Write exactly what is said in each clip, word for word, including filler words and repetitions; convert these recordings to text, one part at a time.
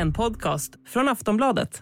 En podcast från Aftonbladet.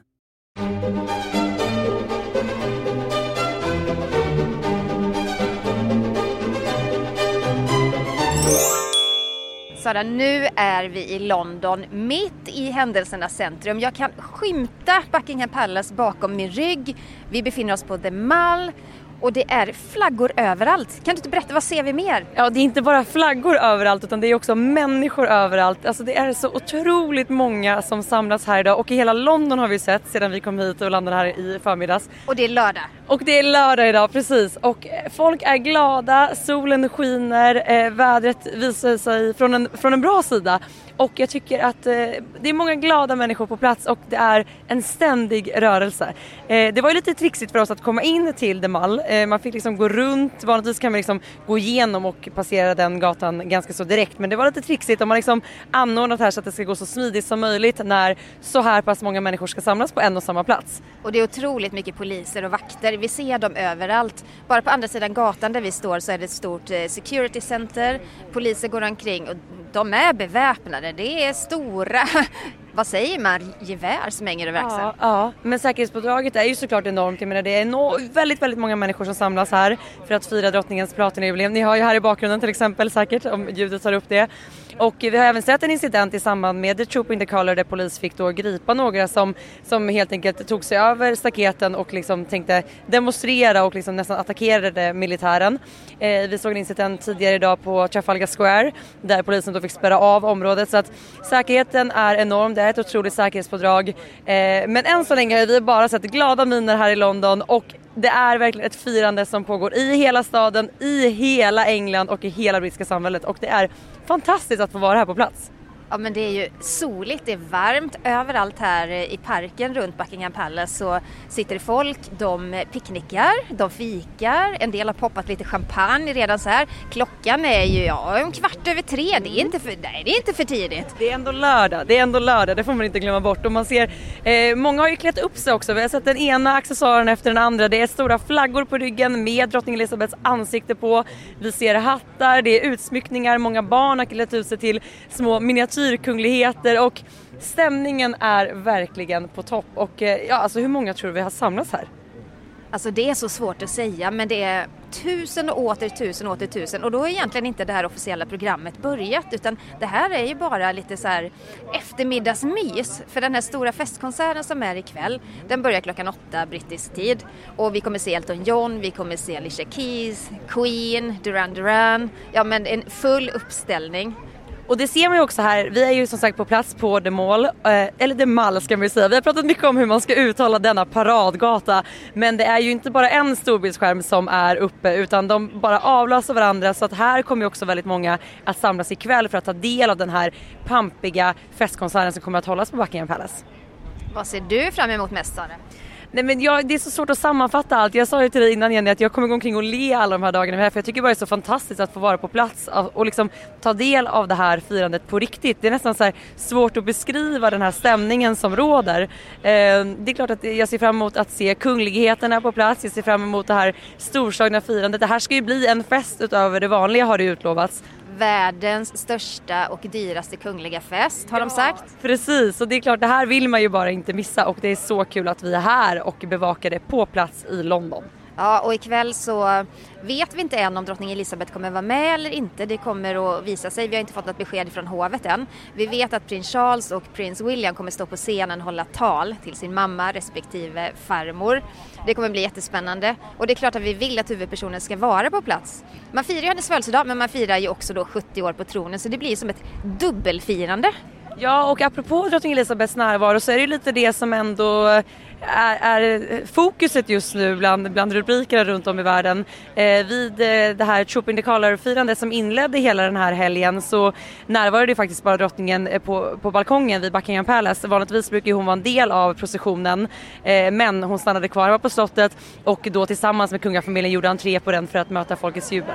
Sara, nu är vi i London, mitt i händelsernas centrum. Jag kan skymta Buckingham Palace bakom min rygg. Vi befinner oss på The Mall och det är flaggor överallt. Kan du inte berätta, vad ser vi mer? Ja, det är inte bara flaggor överallt utan det är också människor överallt. Alltså det är så otroligt många som samlas här idag och i hela London har vi sett sedan vi kom hit och landade här i förmiddags. Och det är lördag. Och det är lördag idag, precis. Och folk är glada, solen skiner, eh, vädret visar sig från en, från en bra sida. Och jag tycker att eh, det är många glada människor på plats och det är en ständig rörelse. Eh, det var ju lite trixigt för oss att komma in till The Mall. Eh, man fick liksom gå runt, vanligtvis kan man liksom gå igenom och passera den gatan ganska så direkt. Men det var lite trixigt om man liksom anordnat här så att det ska gå så smidigt som möjligt när så här pass många människor ska samlas på en och samma plats. Och det är otroligt mycket poliser och vakter. Vi ser dem överallt. Bara på andra sidan gatan där vi står så är det ett stort security center. Poliser går omkring och de är beväpnade. Det är stora, vad säger man, gevär som hänger över axeln. Ja, ja, men säkerhetspådraget är ju såklart enormt. Jag menar, det är no- väldigt, väldigt många människor som samlas här för att fira drottningens platinjubileum. Ni har ju här i bakgrunden till exempel säkert, om ljudet tar upp det. Och vi har även sett en incident i samband med The Troop in the Color där polis fick då gripa några som, som helt enkelt tog sig över staketen och liksom tänkte demonstrera och liksom nästan attackerade militären. Eh, vi såg en incident tidigare idag på Trafalgar Square där polisen då fick spärra av området. Så att säkerheten är enorm, det är ett otroligt säkerhetspådrag. Eh, men än så länge har vi bara sett glada miner här i London och det är verkligen ett firande som pågår i hela staden, i hela England och i hela brittiska samhället. Och det är fantastiskt att få vara här på plats. Ja, men det är ju soligt, det är varmt. Överallt här i parken runt Buckingham Palace så sitter folk, de picknickar, de fikar. En del har poppat lite champagne redan så här. Klockan är ju ja, en kvart över tre, det är inte för, nej, det är inte för tidigt. Det är ändå lördag, det är ändå lördag, det får man inte glömma bort. Och man ser, eh, många har ju klätt upp sig också. Vi har sett den ena accessoaren efter den andra. Det är stora flaggor på ryggen med drottning Elizabeths ansikte på. Vi ser hattar, det är utsmyckningar, många barn har klätt ut sig till små miniatyr kungligheter och stämningen är verkligen på topp. Och ja, alltså hur många tror vi har samlats här? Alltså det är så svårt att säga, men det är tusen och åter tusen och åter tusen och då är egentligen inte det här officiella programmet börjat utan det här är ju bara lite så här eftermiddagsmys för den här stora festkonserten som är ikväll, den börjar klockan åtta brittisk tid och vi kommer se Elton John, vi kommer se Alicia Keys, Queen, Duran Duran, ja men en full uppställning. Och det ser man ju också här, vi är ju som sagt på plats på The Mall, eh, eller The Mall ska man ju säga. Vi har pratat mycket om hur man ska uttala denna paradgata, men det är ju inte bara en storbildsskärm som är uppe utan de bara avlastar varandra så att här kommer ju också väldigt många att samlas ikväll för att ta del av den här pampiga festkonserten som kommer att hållas på Buckingham Palace. Vad ser du fram emot mest, Sara? Nej, men jag, det är så svårt att sammanfatta allt. Jag sa ju till dig innan Jenny att jag kommer gå omkring och le alla de här dagarna här, för jag tycker bara det är så fantastiskt att få vara på plats och liksom ta del av det här firandet på riktigt. Det är nästan så här svårt att beskriva den här stämningen som råder. Eh, det är klart att jag ser fram emot att se kungligheterna på plats. Jag ser fram emot det här storslagna firandet. Det här ska ju bli en fest utöver det vanliga, har det utlovats. Världens största och dyraste kungliga fest, har ja, de sagt. Precis, och det är klart, det här vill man ju bara inte missa och det är så kul att vi är här och bevakar det på plats i London. Ja, och ikväll så vet vi inte än om drottning Elizabeth kommer vara med eller inte. Det kommer att visa sig. Vi har inte fått något besked från hovet än. Vi vet att prins Charles och prins William kommer stå på scenen och hålla tal till sin mamma respektive farmor. Det kommer bli jättespännande. Och det är klart att vi vill att huvudpersonen ska vara på plats. Man firar ju hennes födelsedag, men man firar ju också då sjuttio år på tronen. Så det blir som ett dubbelfirande. Ja, och apropå drottning Elizabeths närvaro så är det ju lite det som ändå är, är fokuset just nu bland, bland rubrikerna runt om i världen. Eh, vid eh, det här Troop in the Color-firandet som inledde hela den här helgen så närvarade det faktiskt bara drottningen på, på balkongen vid Buckingham Palace. Vanligtvis brukar hon vara en del av processionen, eh, men hon stannade kvar på slottet och då tillsammans med kungafamiljen gjorde entré på den för att möta folkets jubel.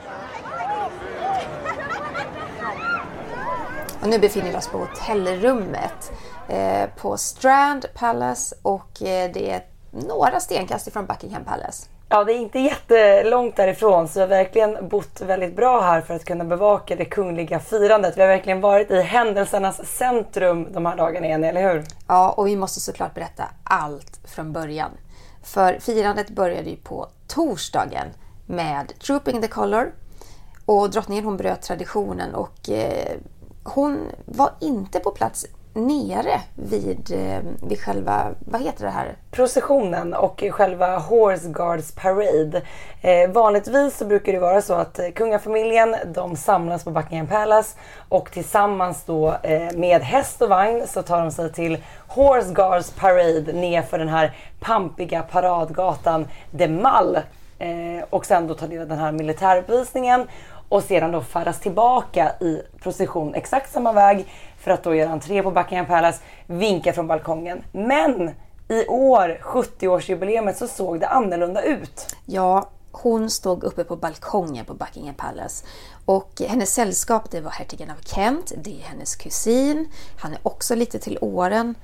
Och nu befinner vi oss på hotellrummet eh, på Strand Palace och eh, det är några stenkast ifrån Buckingham Palace. Ja, det är inte jättelångt därifrån, så jag har verkligen bott väldigt bra här för att kunna bevaka det kungliga firandet. Vi har verkligen varit i händelsernas centrum de här dagarna igen, eller hur? Ja, och vi måste såklart berätta allt från början. För firandet började ju på torsdagen med Trooping the Colour. Och drottningen hon bröt traditionen och eh, hon var inte på plats nere vid, eh, vid själva, vad heter det här? Processionen och själva Horse Guards Parade. Eh, vanligtvis så brukar det vara så att kungafamiljen de samlas på Buckingham Palace och tillsammans då eh, med häst och vagn så tar de sig till Horse Guards Parade ner för den här pampiga paradgatan de Mall. Eh, och sen då tar del av den här militäruppvisningen och sedan då färdas tillbaka i procession exakt samma väg för att då göra entré på Buckingham Palace, vinka från balkongen. Men i år, sjuttio-årsjubileumet, så såg det annorlunda ut. Ja, hon stod uppe på balkongen på Buckingham Palace och hennes sällskap det var hertigen av Kent, det är hennes kusin, han är också lite till åren.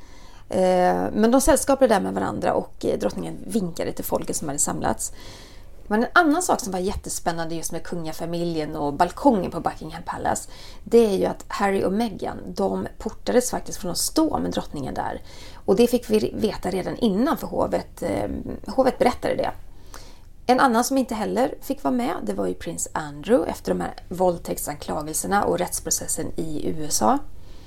Men de sällskapade där med varandra och drottningen vinkade till folket som hade samlats. Men en annan sak som var jättespännande just med kungafamiljen och balkongen på Buckingham Palace, det är ju att Harry och Meghan, de portades faktiskt från att stå med drottningen där. Och det fick vi veta redan innan för hovet, eh, hovet berättade det. En annan som inte heller fick vara med, det var ju prins Andrew efter de här våldtäktsanklagelserna och rättsprocessen i U S A.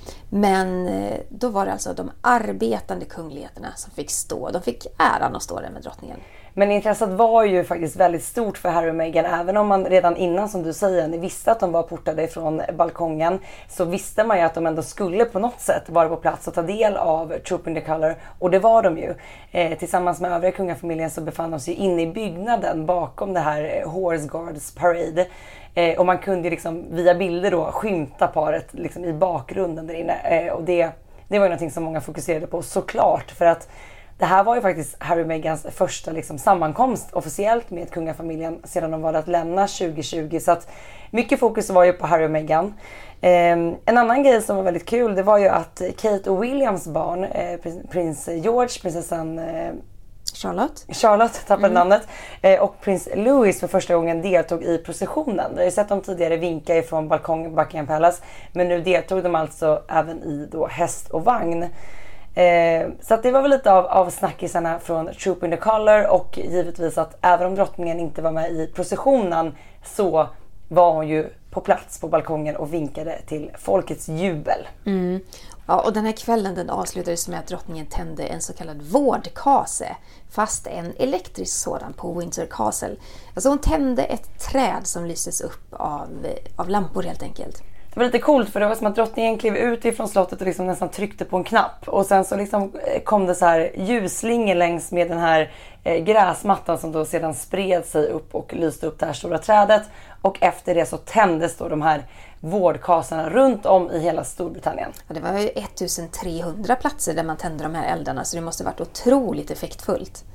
Men då var det alltså de arbetande kungligheterna som fick stå. De fick äran att stå där med drottningen. Men intresset var ju faktiskt väldigt stort för Harry och Meghan. Även om man redan innan, som du säger, ni visste att de var portade från balkongen, så visste man ju att de ändå skulle på något sätt vara på plats och ta del av Trooping the Colour. Och det var de ju. Eh, tillsammans med övriga kungafamiljen så befann de sig inne i byggnaden bakom det här Horse Guards Parade. Eh, och man kunde liksom via bilder då skymta paret liksom i bakgrunden där inne. Eh, och det, det var ju någonting som många fokuserade på såklart. För att det här var ju faktiskt Harry och Meghans första liksom sammankomst officiellt med kungafamiljen sedan de valde att lämna tjugo tjugo. Så att mycket fokus var ju på Harry och Meghan. Eh, en annan grej som var väldigt kul, det var ju att Kate och Williams barn, eh, prins George, prinsessan eh, Charlotte. Charlotte tappade mm. namnet. Eh, och prins Louis för första gången deltog i processionen. Vi har ju sett dem tidigare vinka ifrån balkongen på Buckingham Palace. Men nu deltog de alltså även i då häst och vagn. Eh, så att det var väl lite av, av snackisarna från Trooping the Colour. Och givetvis att även om drottningen inte var med i processionen så var hon ju på plats på balkongen och vinkade till folkets jubel. Mm. Ja, och den här kvällen den avslutades med att drottningen tände en så kallad vårdkase, fast en elektrisk sådan på Windsor Castle. Alltså hon tände ett träd som lystes upp av, av lampor helt enkelt. Det var lite coolt för det var som att drottningen klev ut ifrån slottet och liksom nästan tryckte på en knapp. Och sen så liksom kom det så här ljusslingor längs med den här eh, gräsmattan som då sedan spred sig upp och lyste upp det här stora trädet. Och efter det så tändes då de här vårdkasarna runt om i hela Storbritannien. Ja, det var ju ettusentrehundra platser där man tände de här eldarna, så det måste varit otroligt effektfullt.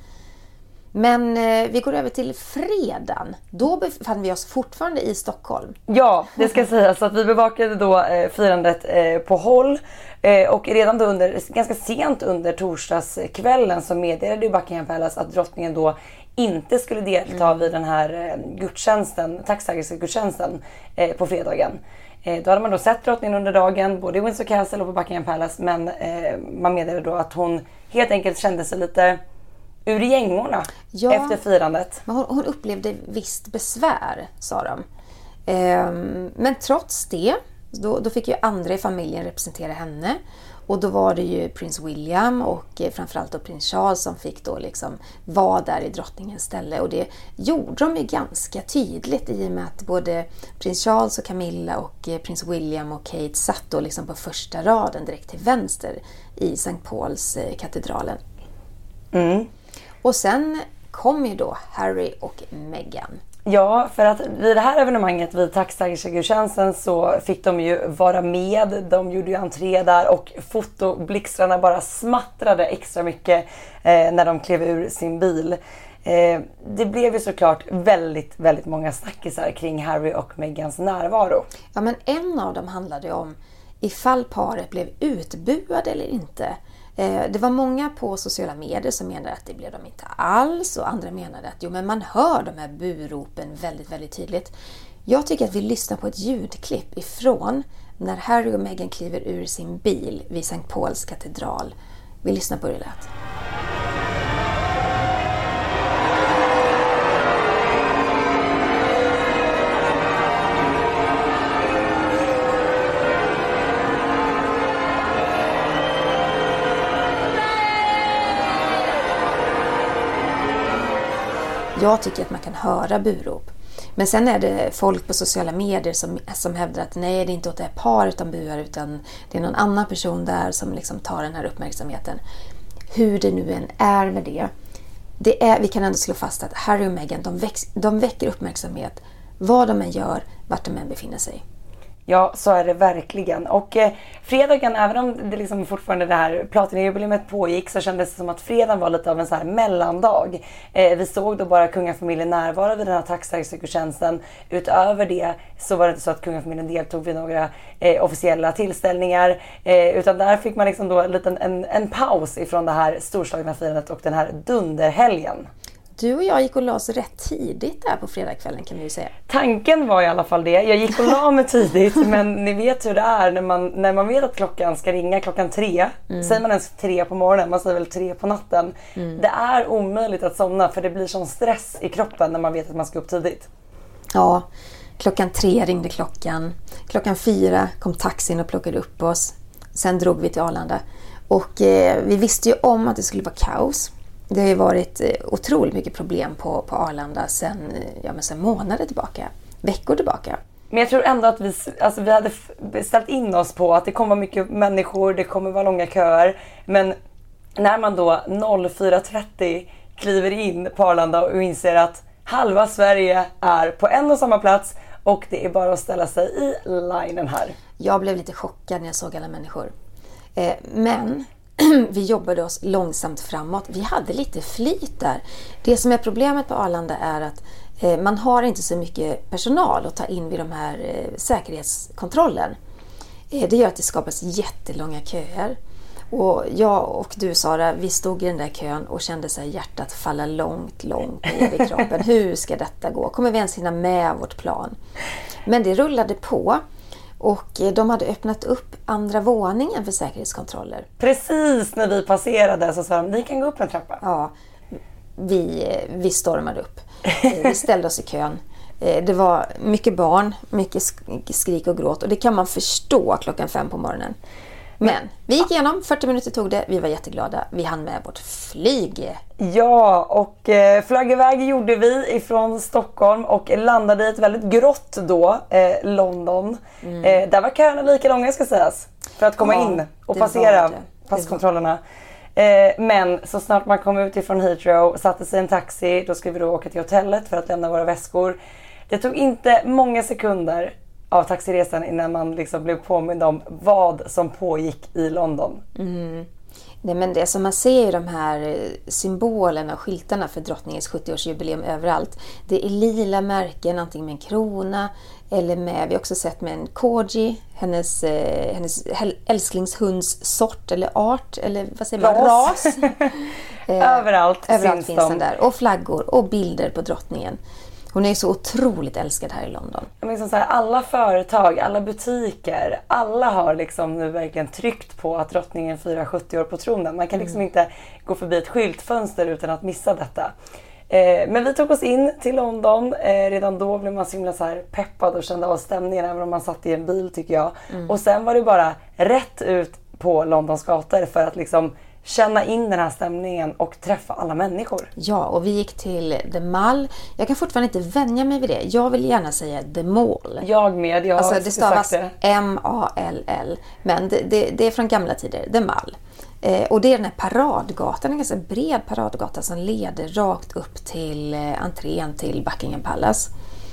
Men eh, vi går över till fredagen. Då befann vi oss fortfarande i Stockholm. Ja, det ska sägas att vi bevakade då eh, firandet eh, på håll. Eh, och redan då under, ganska sent under torsdagskvällen så meddelade Buckingham Palace att drottningen då inte skulle delta mm. vid den här eh, gudstjänsten, tacksägelska gudstjänsten eh, på fredagen. Eh, då hade man då sett drottningen under dagen både i Windsor Castle och på Buckingham Palace, men eh, man meddelade då att hon helt enkelt kände sig lite ur gängorna ja, efter firandet. Men hon, hon upplevde visst besvär, sa de. Ehm, men trots det, då, då fick ju andra i familjen representera henne. Och då var det ju prins William och framförallt då prins Charles som fick då liksom vara där i drottningens ställe. Och det gjorde de ju ganska tydligt i och med att både prins Charles och Camilla och prins William och Kate satt då liksom på första raden direkt till vänster i Sankt Pauls katedralen. Mm. Och sen kom ju då Harry och Meghan. Ja, för att vid det här evenemanget vid tacksägelskagudstjänsten så fick de ju vara med. De gjorde ju entré där och fotoblixtrarna bara smattrade extra mycket eh, när de klev ur sin bil. Eh, det blev ju såklart väldigt, väldigt många snackisar kring Harry och Meghans närvaro. Ja, men en av dem handlade om ifall paret blev utbuade eller inte. Det var många på sociala medier som menade att det blev de inte alls, och andra menade att jo, men man hör de här buropen väldigt, väldigt tydligt. Jag tycker att vi lyssnar på ett ljudklipp ifrån när Harry och Meghan kliver ur sin bil vid Sankt Pauls katedral. Vi lyssnar på hur det lät. Jag tycker att man kan höra burop. Men sen är det folk på sociala medier som, som hävdar att nej, det är inte åt det här paret de buar, utan det är någon annan person där som liksom tar den här uppmärksamheten. Hur det nu än är med det. det är, vi kan ändå slå fast att Harry och Meghan, de, väx, de väcker uppmärksamhet vad de än gör, vart de än befinner sig. Ja, så är det verkligen. Och eh, fredagen, även om det liksom fortfarande det här platinajubileumet pågick, så kändes det som att fredagen var lite av en så här mellandag. Eh, vi såg då bara kungafamiljen närvara vid den här tacksägelsetjänsten. Utöver det så var det inte så att kungafamiljen deltog vid några eh, officiella tillställningar. Eh, utan där fick man liksom då en, liten, en, en paus ifrån det här storslagna firandet och den här dunderhelgen. Du och jag gick och la oss rätt tidigt där på fredagskvällen, kan vi ju säga. Tanken var i alla fall det. Jag gick och la mig tidigt, men ni vet hur det är när man, när man vet att klockan ska ringa klockan tre. Mm. Säger man ens tre på morgonen, man säger väl tre på natten. Mm. Det är omöjligt att somna, för det blir sån stress i kroppen när man vet att man ska upp tidigt. Ja, klockan tre ringde klockan. Klockan fyra kom taxin och plockade upp oss. Sen drog vi till Arlanda. Och eh, vi visste ju om att det skulle vara kaos. Det har ju varit otroligt mycket problem på, på Arlanda sedan, ja, men sedan månader tillbaka, veckor tillbaka. Men jag tror ändå att vi, alltså vi hade ställt in oss på att det kommer vara mycket människor, det kommer vara långa köer. Men när man då fyra trettio kliver in på Arlanda och inser att halva Sverige är på en och samma plats och det är bara att ställa sig i linen här. Jag blev lite chockad när jag såg alla människor. Eh, men... vi jobbade oss långsamt framåt. Vi hade lite flit där. Det som är problemet på Arlanda är att eh, man har inte så mycket personal att ta in vid de här eh, säkerhetskontrollen. Eh, det gör att det skapas jättelånga köer. Och jag och du, Sara, vi stod i den där kön och kände så här hjärtat falla långt, långt ner i kroppen. Hur ska detta gå? Kommer vi ens hinna med vårt plan? Men det rullade på. Och de hade öppnat upp andra våningen för säkerhetskontroller. Precis när vi passerade så sa de, ni kan gå upp en trappa. Ja, vi, vi stormade upp. Vi ställde oss i kön. Det var mycket barn, mycket skrik och gråt. Och det kan man förstå klockan fem på morgonen. Men vi gick igenom, fyrtio minuter tog det, vi var jätteglada. Vi hann med vårt flyg. Ja, och eh, flög iväg gjorde vi ifrån Stockholm och landade i ett väldigt grått då, eh, London. Mm. Eh, där var köerna lika långa, ska sägas, för att komma ja, in och passera passkontrollerna. Eh, men så snart man kom ut ifrån Heathrow, satte sig i en taxi, då skulle vi då åka till hotellet för att lämna våra väskor. Det tog inte många sekunder av taxiresan innan man liksom blev påmind om vad som pågick i London. Mm. Nej, men det som man ser i de här symbolerna och skyltarna för drottningens sjuttioårsjubileum överallt, det är lila märken, antingen med en krona eller med, vi har också sett med en corgi, hennes, eh, hennes älsklingshundssort eller art, eller vad säger man, ras. ras. eh, överallt överallt finns den där. Och flaggor och bilder på drottningen. Hon är så otroligt älskad här i London. Jag menar, så här, alla företag, alla butiker, alla har liksom nu verkligen tryckt på att drottningen firar sjuttio år på tronen. Man kan liksom mm. inte gå förbi ett skyltfönster utan att missa detta. Eh, men vi tog oss in till London. Eh, redan då blev man så himla så här peppad och kände av stämningen även om man satt i en bil, tycker jag. Mm. Och sen var det bara rätt ut på Londons gator för att liksom känna in den här stämningen och träffa alla människor. Ja, och vi gick till The Mall. Jag kan fortfarande inte vänja mig vid det. Jag vill gärna säga The Mall. Jag med, jag har alltså, det stavas det. M A L L. Men det, det, det är från gamla tider, The Mall. Eh, och det är den här paradgatan, en ganska bred paradgata som leder rakt upp till eh, entrén till Buckingham Palace.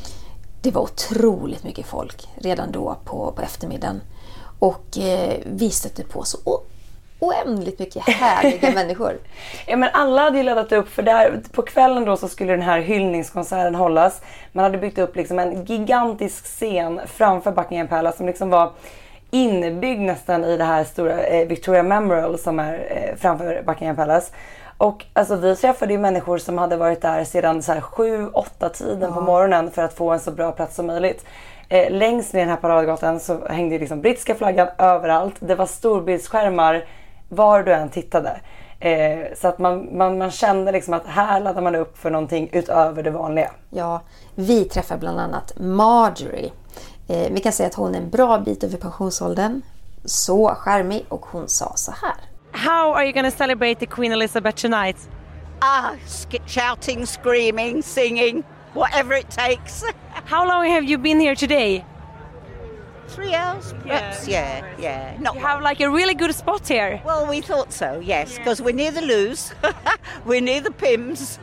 Det var otroligt mycket folk redan då på, på eftermiddagen. Och eh, vi stötte på så oändligt mycket härliga människor. Ja, men alla hade ju laddat upp, för där på kvällen då så skulle den här hyllningskonserten hållas. Man hade byggt upp liksom en gigantisk scen framför Buckingham Palace som liksom var inbyggd nästan i det här stora eh, Victoria Memorial som är eh, framför Buckingham Palace. Och alltså, vi träffade ju människor som hade varit där sedan så här sju åtta tiden ja. på morgonen för att få en så bra plats som möjligt. Eh, längs med den här paradgatan så hängde liksom brittiska flaggan överallt. Det var storbildsskärmar var du än tittade. Eh, så att man, man, man kände liksom att här laddar man upp för någonting utöver det vanliga. Ja, vi träffar bland annat Marjorie. Eh, vi kan säga att hon är en bra bit över pensionsåldern. Så charmig, och hon sa så här. How are you going to celebrate the Queen Elizabeth tonight? Ah, sk- shouting, screaming, singing, whatever it takes. How long have you been here today? Three hours, perhaps. Yeah, yeah. yeah. Not you have like a really good spot here. Well, we thought so, yes, because we're near the loos, we're near the Pims.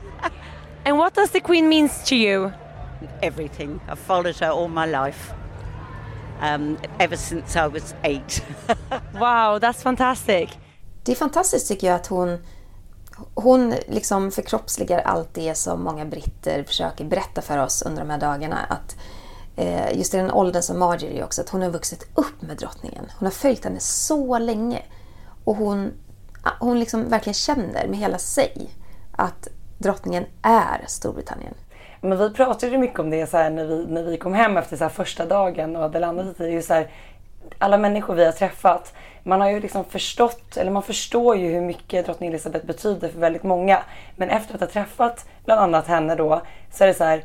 And what does the Queen mean to you? Everything. I've followed her all my life, um, ever since I was eight. Wow, that's fantastic. Det är fantastiskt tycker jag att hon, hon liksom förkroppsligar allt det som många britter försöker berätta för oss under de här dagarna. Att eh, just i den åldern som Marjorie också, att hon har vuxit upp med drottningen. Hon har följt henne så länge. Och hon, hon liksom verkligen känner med hela sig att drottningen är Storbritannien. Men vi pratade ju mycket om det så här, när, vi, när vi kom hem efter så här, första dagen och hade landat i så här, alla människor vi har träffat. Man har ju liksom förstått, eller man förstår ju hur mycket drottning Elizabeth betyder för väldigt många. Men efter att ha träffat bland annat henne då, så är det så här,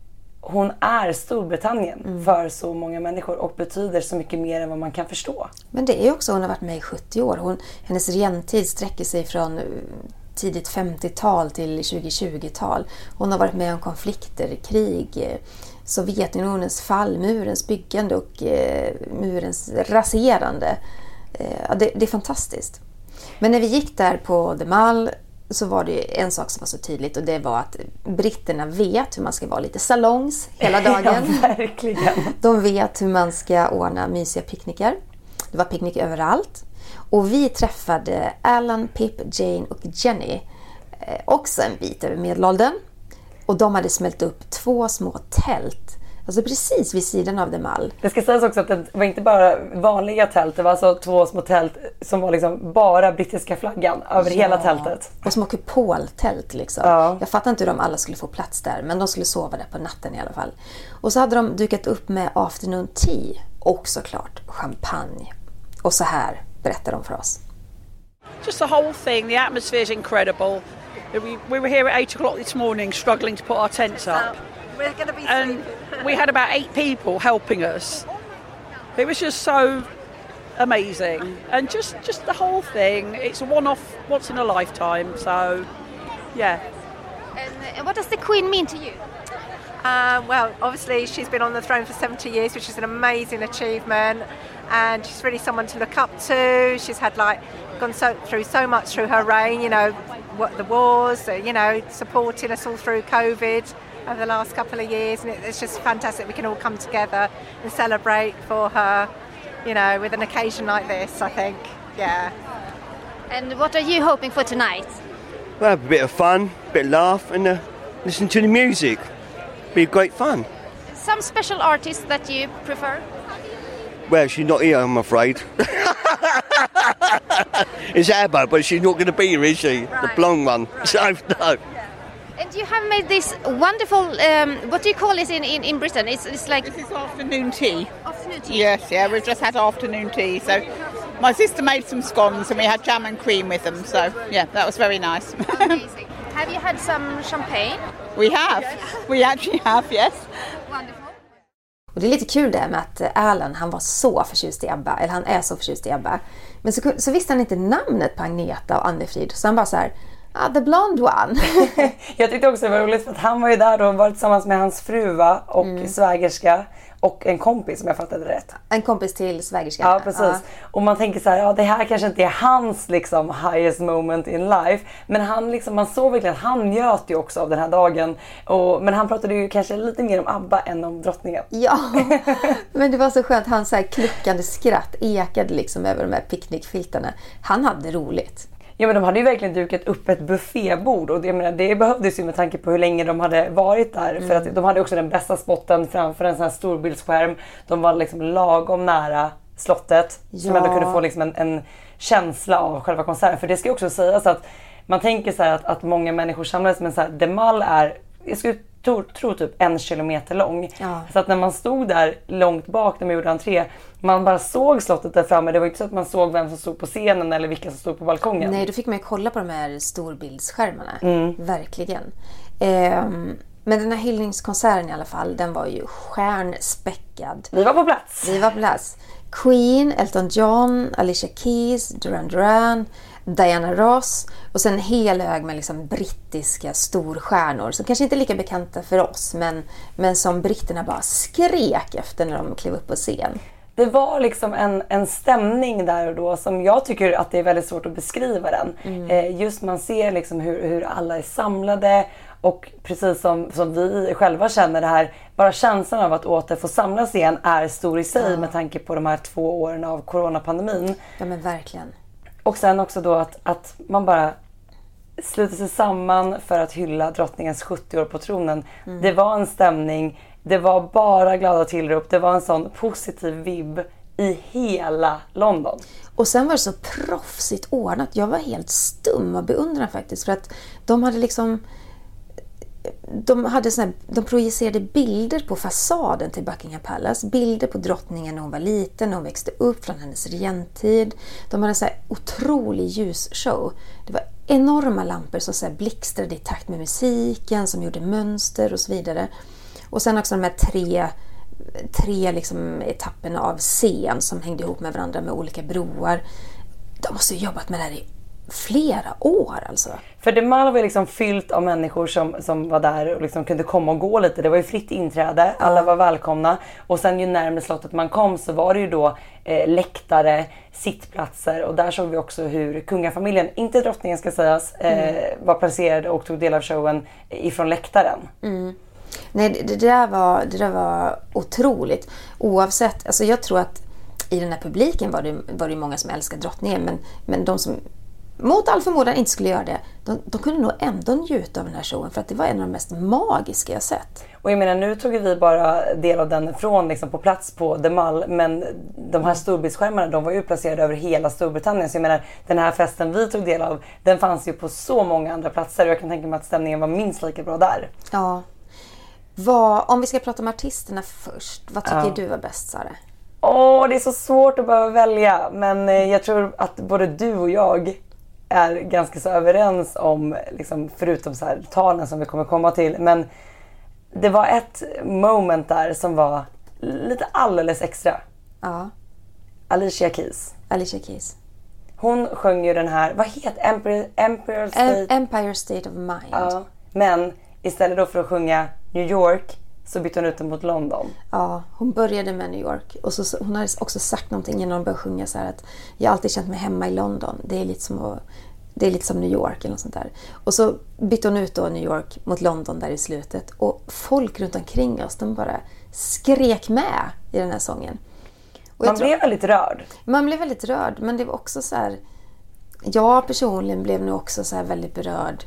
hon är Storbritannien mm. för så många människor och betyder så mycket mer än vad man kan förstå. Men det är också, hon har varit med i sjuttio år. Hon, hennes regentid sträcker sig från tidigt femtiotal till tjugo-tjugotal. Hon har varit med om konflikter, krig, Sovjetunionens fall, murens byggande och eh, murens raserande. Eh, det, det är fantastiskt. Men när vi gick där på The Mall så var det en sak som var så tydligt, och det var att britterna vet hur man ska vara lite salongs hela dagen. Ja, verkligen. De vet hur man ska ordna mysiga picknickar. Det var picknick överallt. Och vi träffade Alan, Pip, Jane och Jenny. Eh, också en bit över medelåldern. Och de hade smält upp två små tält. Alltså precis vid sidan av The Mall. Det ska sägas också att det var inte bara vanliga tält. Det var alltså två små tält som var liksom bara brittiska flaggan över ja. hela tältet. Och små kupoltält liksom. Ja. Jag fattar inte hur de alla skulle få plats där. Men de skulle sova där på natten i alla fall. Och så hade de dukat upp med afternoon tea. Och såklart champagne. Och så här berättar de för oss. Just the whole thing, the atmosphere is incredible. We, we were here at eight o'clock this morning struggling to put our tents up. We're going to be and we had about eight people helping us. It was just so amazing. And just, just the whole thing, it's a one-off, once in a lifetime. So, yeah. And what does the Queen mean to you? Uh, well, obviously she's been on the throne for seventy years, which is an amazing achievement. And she's really someone to look up to. She's had like gone so through so much through her reign, you know, what the wars, you know, supporting us all through COVID over the last couple of years, and it's just fantastic we can all come together and celebrate for her, you know, with an occasion like this, I think. Yeah. And what are you hoping for tonight? Well, have a bit of fun, a bit of laugh, and uh, listen to the music. Be great fun. Some special artists that you prefer? Well, she's not here, I'm afraid. It's ABBA, but she's not going to be here, is she? Right. The blonde one. Right. So, no. And you have made this wonderful, um, what do you call it in, in, in Britain? It's, it's like... This is afternoon tea. Afternoon tea? Yes, yeah, we've just had afternoon tea. So my sister made some scones and we had jam and cream with them. So, yeah, that was very nice. Amazing. Have you had some champagne? We have. We actually have, yes. Wonderful. Och det är lite kul det med att Alan, han var så förtjust i Ebba, eller han är så förtjust i Ebba. Men så, så visste han inte namnet på Agneta och Annefrid, så han bara så här, ah, the blonde one. Jag tyckte också det var roligt för att han var ju där och var tillsammans med hans fru och mm. svägerska och en kompis, som jag fattade rätt. En kompis till svägerskan. Ja, precis. Ja. Och man tänker så här, ja, det här kanske inte är hans liksom highest moment in life, men han liksom, man såg verkligen att han njöt ju också av den här dagen. Och, men han pratade ju kanske lite mer om Abba än om drottningen. Ja, men det var så skönt. Han så här kluckande skratt ekade liksom över de här picknickfiltarna. Han hade roligt. Ja, men de hade ju verkligen dukat upp ett buffébord, och det, menar, det behövdes ju med tanke på hur länge de hade varit där. Mm. För att de hade också den bästa spotten framför en sån här storbildsskärm. De var liksom lagom nära slottet. Ja. Som ändå kunde få liksom en, en känsla av själva konserten. För det ska ju också sägas att man tänker så här att, att många människor samlas, men så här, The Mall är, jag skulle tro, tro typ en kilometer lång. Ja. Så att när man stod där långt bak när man gjorde entré, man bara såg slottet där framme. Det var inte så att man såg vem som stod på scenen eller vilka som stod på balkongen. Nej, då fick man ju kolla på de här storbildsskärmarna. Mm. Verkligen. Ehm, men den här hyllningskonserten i alla fall, den var ju stjärnspäckad. Vi var på plats. Vi var på plats. Queen, Elton John, Alicia Keys, Duran Duran, Diana Ross och sen en hel hög med liksom brittiska storstjärnor som kanske inte är lika bekanta för oss, men, men som britterna bara skrek efter när de klev upp på scen. Det var liksom en, en stämning där och då som jag tycker att det är väldigt svårt att beskriva den. Mm. Eh, just man ser liksom hur, hur alla är samlade och precis som, som vi själva känner det här, bara känslan av att åter få samlas igen är stor i sig Ja. med tanke på de här två åren av coronapandemin. Ja, men verkligen. Och sen också då att, att man bara sluter sig samman för att hylla drottningens sjuttio år på tronen. Mm. Det var en stämning, det var bara glada tillrop, det var en sån positiv vibb i hela London. Och sen var det så proffsigt ordnat. Jag var helt stum och beundrad faktiskt, för att de hade liksom de hade såna här, de projicerade bilder på fasaden till Buckingham Palace, bilder på drottningen när hon var liten, när hon växte upp, från hennes regenttid. De hade så här otrolig ljusshow. Det var enorma lampor som så här blixtrade i takt med musiken, som gjorde mönster och så vidare. Och sen också de här tre tre liksom etapperna av scen som hängde ihop med varandra med olika broar. De måste ju jobbat med det här i flera år alltså. För The Mall var liksom fyllt av människor som, som var där och liksom kunde komma och gå lite. Det var ju fritt inträde, alla var välkomna. Och sen ju närmare slottet man kom så var det ju då eh, läktare, sittplatser. Och där såg vi också hur kungafamiljen, inte drottningen ska sägas, eh, mm. var placerad och tog del av showen ifrån läktaren. Mm. Nej, det, det, där var, det där var otroligt. Oavsett, alltså jag tror att i den här publiken var det, var det många som älskade drottningen, men, men de som mot all förmodan inte skulle göra det, de, de kunde nog ändå njuta av den här showen, för att det var en av de mest magiska jag sett. Och jag menar, nu tog vi bara del av den från liksom på plats på The Mall, men de här storbildsskärmarna, de var ju placerade över hela Storbritannien. Så jag menar, den här festen vi tog del av, den fanns ju på så många andra platser, och jag kan tänka mig att stämningen var minst lika bra där. Ja. Vad, om vi ska prata om artisterna först, vad tycker Ja. du var bäst, Sara? Åh, det är så svårt att behöva välja, men eh, jag tror att både du och jag är ganska så överens om, liksom, förutom så här talen som vi kommer komma till, men det var ett moment där som var lite alldeles extra. Ja. Alicia Keys. Alicia Keys. Hon sjöng ju den här, vad heter Empire, Empire State? Empire State of Mind. Ja, men istället då för att sjunga New York så bytte hon ut den mot London. Ja, hon började med New York. Och så, hon har också sagt någonting innan hon började sjunga så här att jag har alltid känt mig hemma i London. Det är lite som, att, det är lite som New York eller något sånt där. Och så bytte hon ut då New York mot London där i slutet. Och folk runt omkring oss, de bara skrek med i den här sången. Och Man tror, blev väldigt rörd. Man blev väldigt rörd, men det var också så här... Jag personligen blev nog också så här väldigt berörd.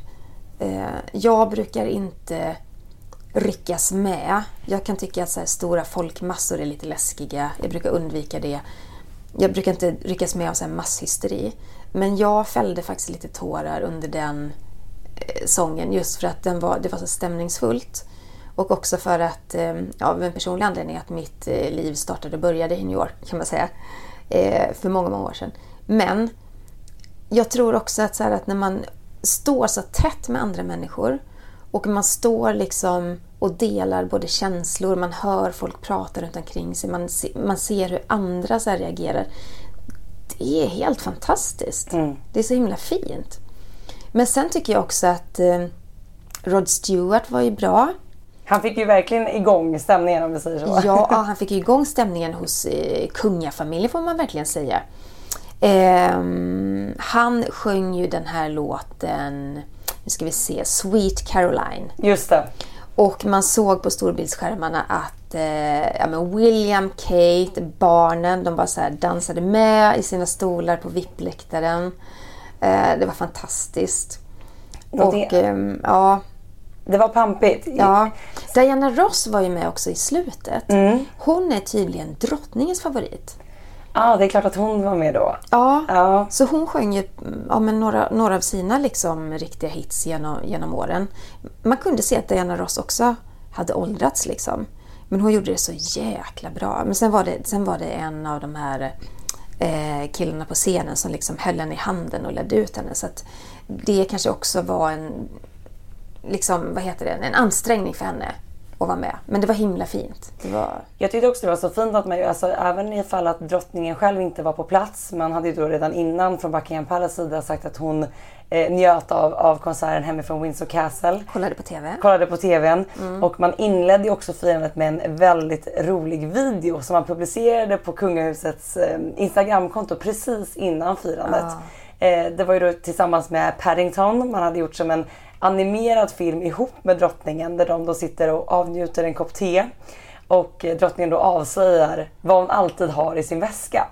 Jag brukar inte ryckas med. Jag kan tycka att så här stora folkmassor är lite läskiga. Jag brukar undvika det. Jag brukar inte ryckas med av så här masshysteri. Men jag fällde faktiskt lite tårar under den eh, sången, just för att den var, det var så stämningsfullt. Och också för att, eh, ja, av en personlig anledning, att mitt eh, liv startade och började i New York, kan man säga. Eh, för många, många år sedan. Men jag tror också att, så här, att när man står så tätt med andra människor och man står liksom och delar både känslor, man hör folk prata runt omkring sig, man, se, man ser hur andra så här reagerar. Det är helt fantastiskt. Mm. Det är så himla fint. Men sen tycker jag också att eh, Rod Stewart var ju bra. Han fick ju verkligen igång stämningen, om vi säger så. Ja, han fick ju igång stämningen hos eh, kungafamiljen, får man verkligen säga. Eh, han sjöng ju den här låten, nu ska vi se, Sweet Caroline. Just det. Och man såg på storbildsskärmarna att eh, ja, men William, Kate, barnen, de bara så här dansade med i sina stolar på V I P-läktaren. Eh, det var fantastiskt. Och, och det, eh, ja, det var pampigt. Ja. Diana Ross var ju med också i slutet. Mm. Hon är tydligen drottningens favorit. Ja, ah, det är klart att hon var med då. Ja, ja. Så hon sjöng ju ja, men några, några av sina liksom, riktiga hits genom, genom åren. Man kunde se att Diana Ross också hade åldrats liksom. Men hon gjorde det så jäkla bra. Men sen var det, sen var det en av de här eh, killarna på scenen som liksom höll henne i handen och ledde ut henne. Så att det kanske också var en, liksom, vad heter det, en ansträngning för henne att vara med. Men det var himla fint. Det var... Jag tyckte också det var så fint att man, alltså, även i fall att drottningen själv inte var på plats. Man hade ju då redan innan från Buckingham Palace sida sagt att hon eh, njöt av, av konserten hemifrån Windsor Castle. Kollade på tv. Kollade på tvn. Mm. Och man inledde ju också firandet med en väldigt rolig video som man publicerade på kungahusets eh, Instagramkonto precis innan firandet. Ah. Eh, det var ju då tillsammans med Paddington. Man hade gjort som en animerad film ihop med drottningen där de då sitter och avnjuter en kopp te och drottningen då avslöjar vad hon alltid har i sin väska.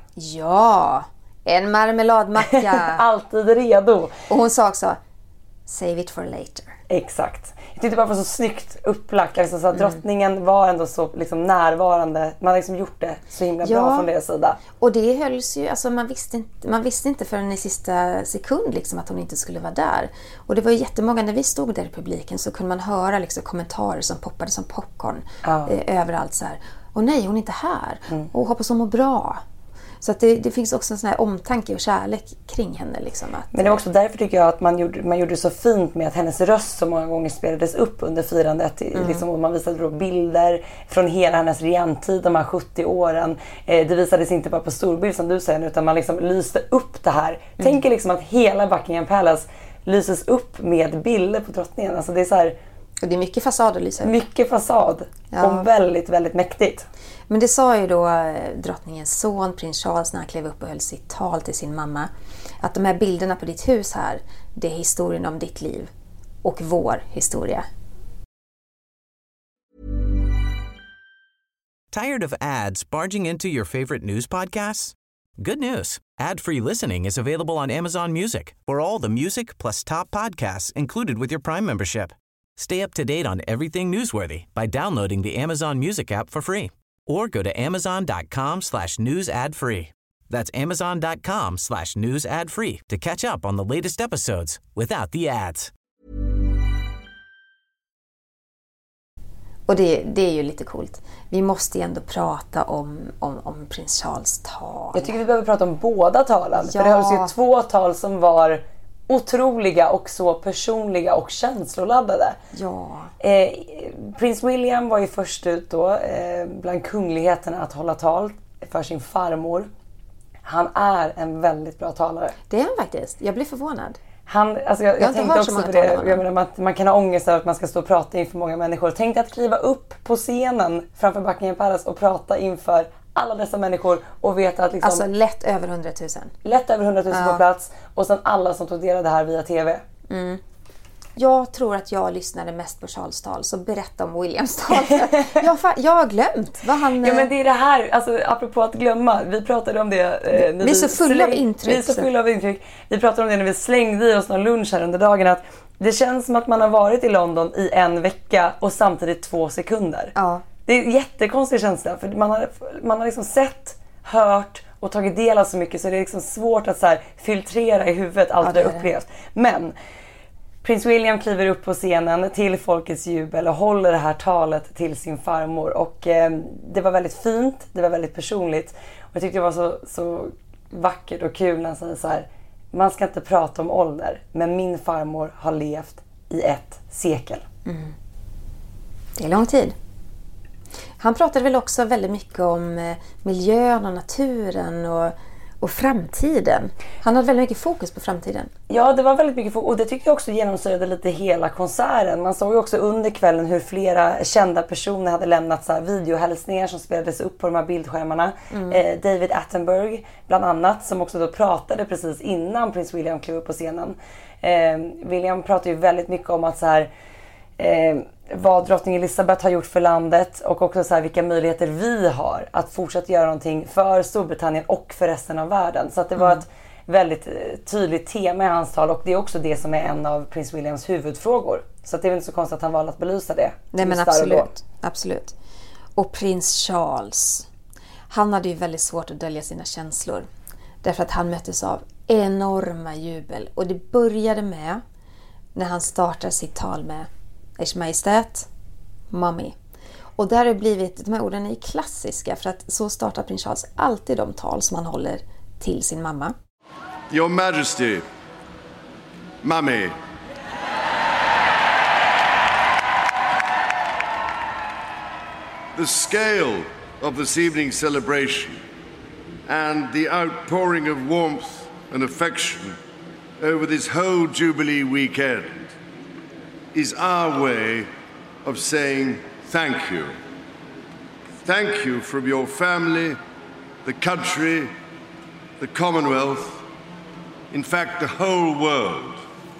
Ja, en marmeladmacka. Alltid redo. Och hon sa också, save it for later. Exakt. Jag tyckte det bara var så snyggt upplagt. Liksom, så att mm. drottningen var ändå så liksom, närvarande. Man hade liksom gjort det så himla ja. bra från deras sida. Och det hölls ju, alltså man visste inte, man visste inte förrän i sista sekund liksom, att hon inte skulle vara där. Och det var ju jättemånga, när vi stod där i publiken så kunde man höra liksom, kommentarer som poppade som popcorn ja. eh, överallt så här. Och nej, hon är inte här. Mm. Och hoppas hon mår bra. Så att det, det finns också en sån här omtanke och kärlek kring henne. Liksom, att, men det var också därför tycker jag att man gjorde, man gjorde det så fint med att hennes röst så många gånger spelades upp under firandet. Mm. Liksom, och man visade då bilder från hela hennes regenttid, de här sjuttio åren. Eh, det visades inte bara på storbild som du säger, utan man liksom lyste upp det här. Mm. Tänk er liksom att hela Buckingham Palace lyses upp med bilder på drottningen. Alltså det är så här, och det är mycket fasad att lysa upp. Mycket fasad. Ja. Och väldigt, väldigt mäktigt. Men det sa ju då drottningens son, prins Charles, när han klev upp och höll sitt tal till sin mamma. Att de här bilderna på ditt hus här, det är historien om ditt liv. Och vår historia. Tired of ads barging into your favorite news podcasts? Good news. Ad-free listening is available on Amazon Music for all the music plus top podcasts included with your Prime membership. Stay up to date on everything newsworthy by downloading the Amazon Music app for free or go to amazon.com slash news ad free. That's amazon.com slash news ad free to catch up on the latest episodes without the ads. Och det, det är ju lite coolt. Vi måste ju ändå prata om, om, om prins Charles tal. Jag tycker vi behöver prata om båda talen. Ja. För det hölls ju två tal som var otroliga och så personliga och känsloladdade. Ja. Eh, prins William var ju först ut då eh, bland kungligheterna att hålla tal för sin farmor. Han är en väldigt bra talare. Det är han faktiskt. Jag blir förvånad. Han, alltså jag, jag, jag tänkte också på det. Jag menar, att man kan ha ångest över att man ska stå och prata inför många människor. Tänk dig att kliva upp på scenen framför Buckingham Palace och prata inför alla dessa människor och veta att liksom, alltså lätt över hundratusen. Lätt över hundratusen ja. på plats och sen alla som tog del av det här via tv. Mm. Jag tror att jag lyssnade mest på Charles tal, så berätta om Williams tal. jag, jag har glömt vad han... Ja, men det är det här, alltså apropå att glömma, vi pratade om det eh, när vi är så fulla släng... av intryck. Vi är så fulla av intryck. Vi pratade om det när vi slängde i oss någon lunch här under dagen, att det känns som att man har varit i London i en vecka och samtidigt två sekunder. Ja. Det är en jättekonstig känsla, för man har, man har liksom sett, hört och tagit del av så mycket, så det är liksom svårt att så här filtrera i huvudet allt ja, det är upplevt. Men prins William kliver upp på scenen till folkets jubel och håller det här talet till sin farmor. Och eh, det var väldigt fint, det var väldigt personligt. Och jag tyckte det var så, så vackert och kul när han säger så här: man ska inte prata om ålder, men min farmor har levt i ett sekel. Mm. Det är lång tid. Han pratade väl också väldigt mycket om miljön och naturen och, och framtiden. Han hade väldigt mycket fokus på framtiden. Ja, det var väldigt mycket fokus. Och det tyckte jag också genomsyrade lite hela konserten. Man såg ju också under kvällen hur flera kända personer hade lämnat så här videohälsningar som spelades upp på de här bildskärmarna. Mm. Eh, David Attenborough bland annat, som också då pratade precis innan prins William klev upp på scenen. Eh, William pratade ju väldigt mycket om att så här... Eh, vad drottning Elizabeth har gjort för landet och också så här vilka möjligheter vi har att fortsätta göra någonting för Storbritannien och för resten av världen. Så att det var mm. ett väldigt tydligt tema i hans tal, och det är också det som är en av prins Williams huvudfrågor. Så att det är inte så konstigt att han valde att belysa det. Nej, men absolut, absolut. Och prins Charles, Han hade ju väldigt svårt att dölja sina känslor. Därför att han möttes av enorma jubel. Och det började med när han startar sitt tal med Ers Majestät, Mommy. Och där har det blivit, de här orden är klassiska för att så startar prins Charles alltid de tal som han håller till sin mamma. Your Majesty, Mommy. The scale of this evening's celebration and the outpouring of warmth and affection over this whole Jubilee weekend is our way of saying thank you. Thank you from your family, the country, the Commonwealth, in fact the whole world.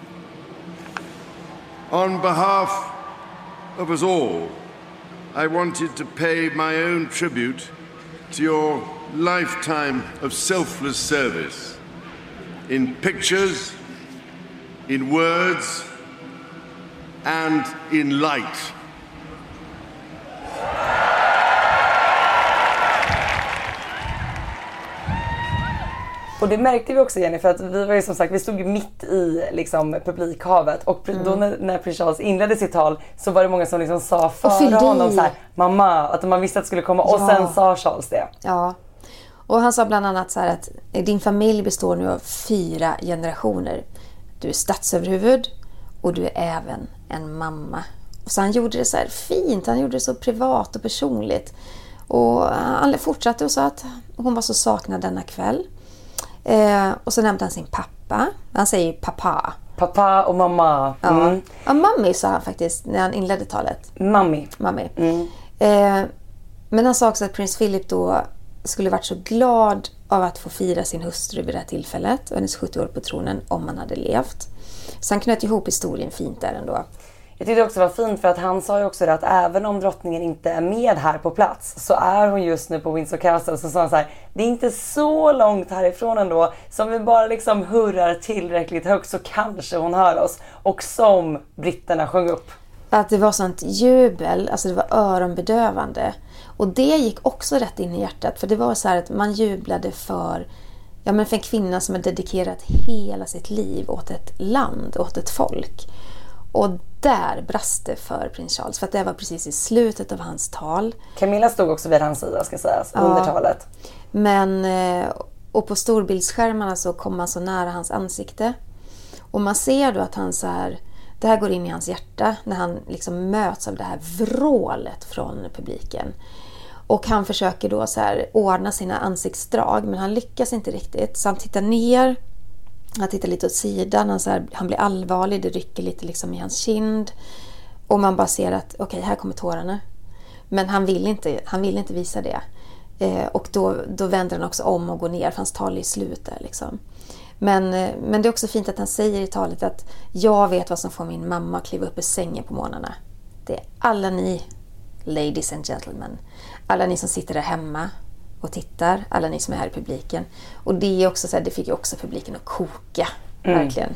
On behalf of us all, I wanted to pay my own tribute to your lifetime of selfless service in pictures, in words, and in light. Och det märkte vi också, Jenny, för att vi var ju som sagt, vi stod mitt i liksom publikhavet och mm. då när, när prins Charles inledde sitt tal så var det många som liksom sa före honom så här, mamma, att man visste att det skulle komma, ja. Och sen sa Charles det. Ja, och han sa bland annat så här att din familj består nu av fyra generationer. Du är statsöverhuvud och du är även en mamma. Och så han gjorde det så här fint, han gjorde det så privat och personligt. Och han fortsatte och sa att hon var så saknad denna kväll. Eh, och så nämnde han sin pappa. Han säger pappa. Pappa och mamma. Mm. Ja. ja, mammi sa han faktiskt när han inledde talet. Mammi. Mammi. Mm. Eh, men han sa också att prins Philip då skulle varit så glad av att få fira sin hustru vid det här tillfället. Och hennes sjuttio år på tronen om han hade levt. Så han knöt ihop historien fint där ändå. Jag tyckte också det var fint för att han sa ju också det att även om drottningen inte är med här på plats så är hon just nu på Windsor Castle. Så sa han så här, det är inte så långt härifrån ändå. Så om vi bara liksom hurrar tillräckligt högt så kanske hon hör oss. Och som britterna sjöng upp. Att det var sånt jubel, alltså det var öronbedövande. Och det gick också rätt in i hjärtat. För det var så här att man jublade för, ja, men för en kvinna som har dedikerat hela sitt liv åt ett land, åt ett folk. Och där brast det för prins Charles. För att det var precis i slutet av hans tal. Camilla stod också vid hans sida, ska sägas, ja, under talet. Men, och på storbildsskärmarna så kom han så nära hans ansikte. Och man ser då att han så här, det här går in i hans hjärta när han liksom möts av det här vrålet från publiken. Och han försöker då så här ordna sina ansiktsdrag, men han lyckas inte riktigt. Så han tittar ner. Han tittar lite åt sidan, han, så här, han blir allvarlig, det rycker lite liksom i hans kind. Och man bara ser att okej, okay, här kommer tårarna. Men han vill inte, han vill inte visa det. Eh, och då, då vänder han också om och går ner, för hans tal är i slutet. Liksom. Men, eh, men det är också fint att han säger i talet att jag vet vad som får min mamma att kliva upp i sängen på morgnarna. Det är alla ni, ladies and gentlemen. Alla ni som sitter där hemma och tittar, alla ni som är här i publiken. Och det är också så här, det fick ju också publiken att koka, mm. verkligen.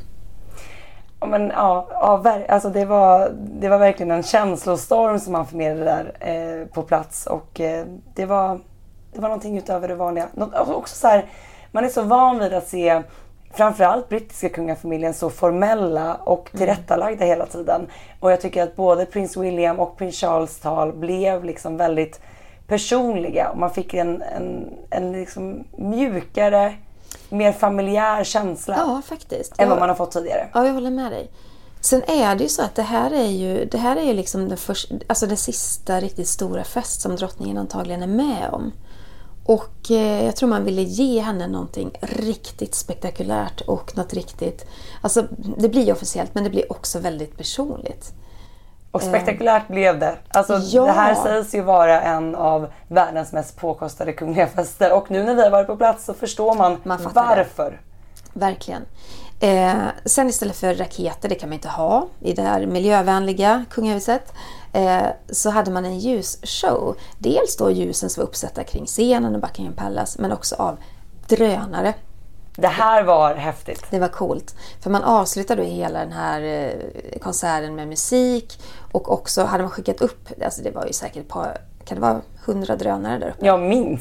Ja, men ja, ja alltså det var det var verkligen en känslostorm som man förmedlade där eh, på plats, och eh, det var det var någonting utöver det vanliga. Något, alltså också så här, man är så van vid att se framförallt brittiska kungafamiljen så formella och tillrättalagda mm. hela tiden. Och jag tycker att både prins William och prins Charles tal blev liksom väldigt personliga, och man fick en, en, en liksom mjukare, mer familjär känsla, ja, faktiskt. än vad man har fått tidigare. Ja, jag håller med dig. Sen är det ju så att det här är ju, det här är ju liksom den, första, alltså den sista riktigt stora fest som drottningen antagligen är med om. Och eh, jag tror man ville ge henne någonting riktigt spektakulärt och något riktigt, alltså det blir officiellt men det blir också väldigt personligt. Och spektakulärt eh, blev det. Alltså ja. Det här sägs ju vara en av världens mest påkostade kungliga fester. Och nu när vi har varit på plats så förstår man, man varför. Det. Verkligen. Eh, sen istället för raketer, det kan man inte ha i det här miljövänliga kungahuset, eh, så hade man en ljusshow. Dels då ljusen som var uppsatta kring scenen och Buckingham Palace, men också av drönare. Det här var häftigt. Det var coolt. För man avslutade hela den här eh, konserten med musik, och också hade man skickat upp, alltså det var ju säkert ett par, kan det vara hundra drönare där uppe? Ja, minst.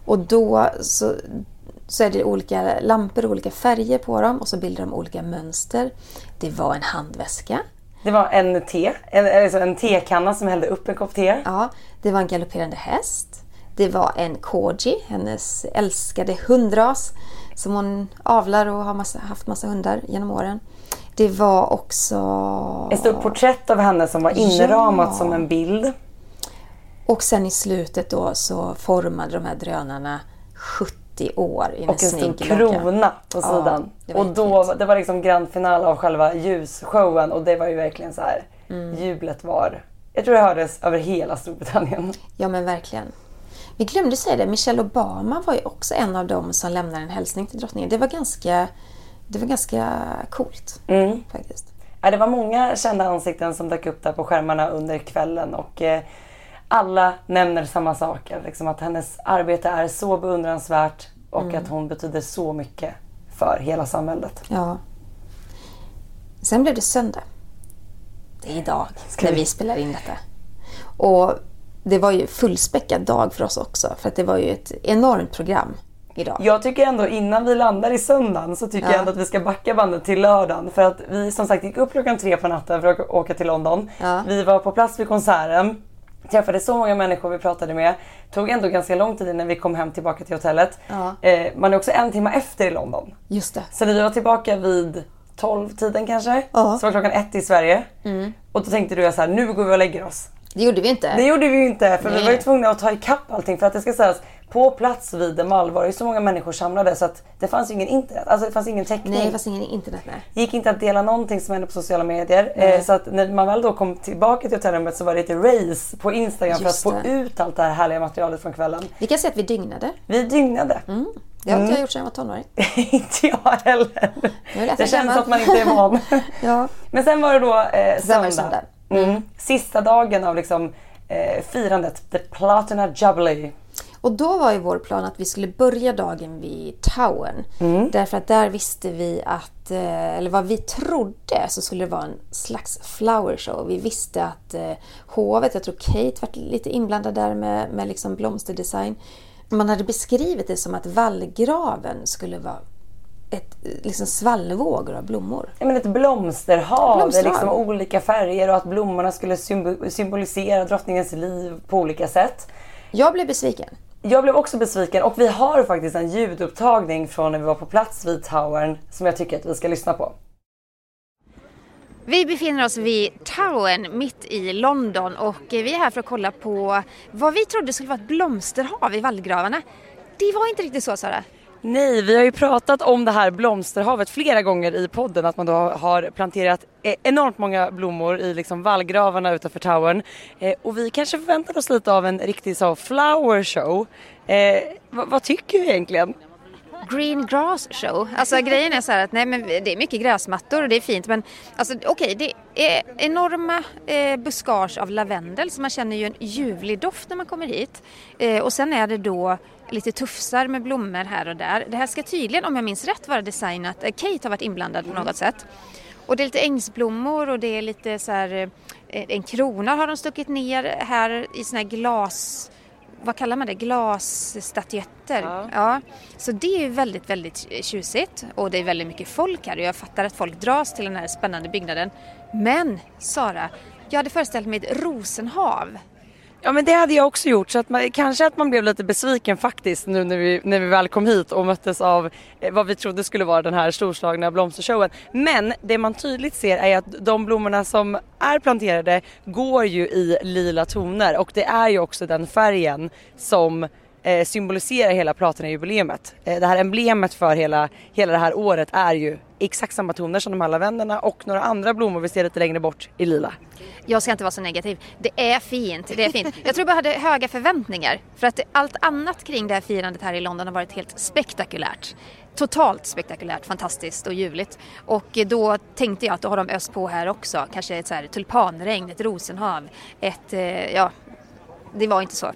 Och då så, så är det olika lampor och olika färger på dem och så bildar de olika mönster. Det var en handväska. Det var en te, en, alltså en tekanna som hällde upp en kopp te. Ja, det var en galopperande häst. Det var en Corgi, hennes älskade hundras som hon avlar och har massa, haft massa hundar genom åren. Det var också... ett stort porträtt av henne som var inramat ja. som en bild. Och sen i slutet då så formade de här drönarna sjuttio år i en och en stor krona på sidan. Ja, och då fint. Det var liksom grand final av själva ljusshowen och det var ju verkligen så här mm. jublet var. Jag tror det hördes över hela Storbritannien. Ja men verkligen. Vi glömde säga det, Michelle Obama var ju också en av dem som lämnade en hälsning till drottningen. Det var ganska det var ganska coolt mm. faktiskt. Ja, det var många kända ansikten som dök upp där på skärmarna under kvällen och eh, alla nämner samma saker. Liksom att hennes arbete är så beundransvärt och mm. att hon betyder så mycket för hela samhället. Ja. Sen blev det söndag. Det är idag Ska när vi... vi spelar in detta. Och det var ju fullspäckad dag för oss också. För att det var ju ett enormt program idag. Jag tycker ändå innan vi landar i söndagen så tycker ja. jag ändå att vi ska backa bandet till lördagen. För att vi som sagt gick upp klockan tre på natten för att åka till London. Ja. Vi var på plats vid konserten. Träffade så många människor vi pratade med. Tog ändå ganska lång tid när vi kom hem tillbaka till hotellet. Ja. Eh, man är också en timme efter i London. Just det. Så när vi var tillbaka vid tolv-tiden kanske. Ja. Så var klockan ett i Sverige. Mm. Och då tänkte du så här, nu går vi och lägger oss. Det gjorde vi inte. Det gjorde vi ju inte. För Nej. vi var ju tvungna att ta ikapp allting. För att det ska sägas, på plats vid The Mall var det ju så många människor samlade. Så att det fanns ju ingen internet. Alltså det fanns ingen täckning. Nej, det fanns ingen internet. Nej. Det gick inte att dela någonting som hände på sociala medier. Eh, så att när man väl då kom tillbaka till hotellrummet så var det ett race på Instagram. Just för att få det. ut allt det här härliga materialet från kvällen. Vi kan säga att vi dygnade. Vi dygnade. Mm. Det har inte mm. jag gjort sedan jag var tonåring. Inte jag heller. Jag det känns gammal. att man inte är van. Ja. Men sen var det då eh, söndag. söndag. Mm. Sista dagen av liksom, eh, firandet. The Platina Jubilee. Och då var ju vår plan att vi skulle börja dagen vid Towern. Mm. Därför att där visste vi att, eller vad vi trodde, så skulle det vara en slags flower show. Vi visste att eh, hovet, jag tror Kate var lite inblandad där med, med liksom blomsterdesign. Man hade beskrivit det som att vallgraven skulle vara ett liksom svallvågor av blommor. Ja, men ett blomsterhav, blomsterhav. Liksom olika färger och att blommorna skulle symb- symbolisera drottningens liv på olika sätt. Jag blev besviken. Jag blev också besviken och vi har faktiskt en ljudupptagning från när vi var på plats vid Towern som jag tycker att vi ska lyssna på. Vi befinner oss vid Towern mitt i London och vi är här för att kolla på vad vi trodde skulle vara ett blomsterhav i vallgravarna. Det var inte riktigt så, Sara. Nej, vi har ju pratat om det här blomsterhavet flera gånger i podden, att man då har planterat enormt många blommor i liksom vallgravarna utanför Towern. Eh, och vi kanske förväntar oss lite av en riktig så flower show. Eh, vad, vad tycker du egentligen? Green grass show. Alltså grejen är så här att nej, men det är mycket gräsmattor och det är fint, men alltså okej, okay, det är enorma eh, buskage av lavendel, så man känner ju en ljuvlig doft när man kommer hit. Eh, och sen är det då lite tufsar med blommor här och där. Det här ska tydligen, om jag minns rätt, vara designat. Eh, Kate har varit inblandad på något sätt. Och det är lite ängsblommor och det är lite så här, eh, en krona har de stuckit ner här i såna här glas, vad kallar man det? Glasstatyetter. Ja. Ja. Så det är ju väldigt, väldigt tjusigt. Och det är väldigt mycket folk här. Och jag fattar att folk dras till den här spännande byggnaden. Men, Sara, jag hade föreställt mig ett rosenhav. Ja, men det hade jag också gjort, så att man, kanske att man blev lite besviken faktiskt nu när vi, när vi väl kom hit och möttes av eh, vad vi trodde skulle vara den här storslagna blomstershowen. Men det man tydligt ser är att de blommorna som är planterade går ju i lila toner, och det är ju också den färgen som eh, symboliserar hela Platina-jubileumet. Eh, det här emblemet för hela, hela det här året är ju exakt samma toner som de här lavenderna och några andra blommor vi ser lite längre bort i lila. Jag ska inte vara så negativ. Det är fint, det är fint. Jag tror bara jag hade höga förväntningar. För att allt annat kring det här firandet här i London har varit helt spektakulärt. Totalt spektakulärt, fantastiskt och ljuvligt. Och då tänkte jag att då har de öst på här också. Kanske ett så här tulpanregn, ett rosenhav. Ett, ja, det var inte så.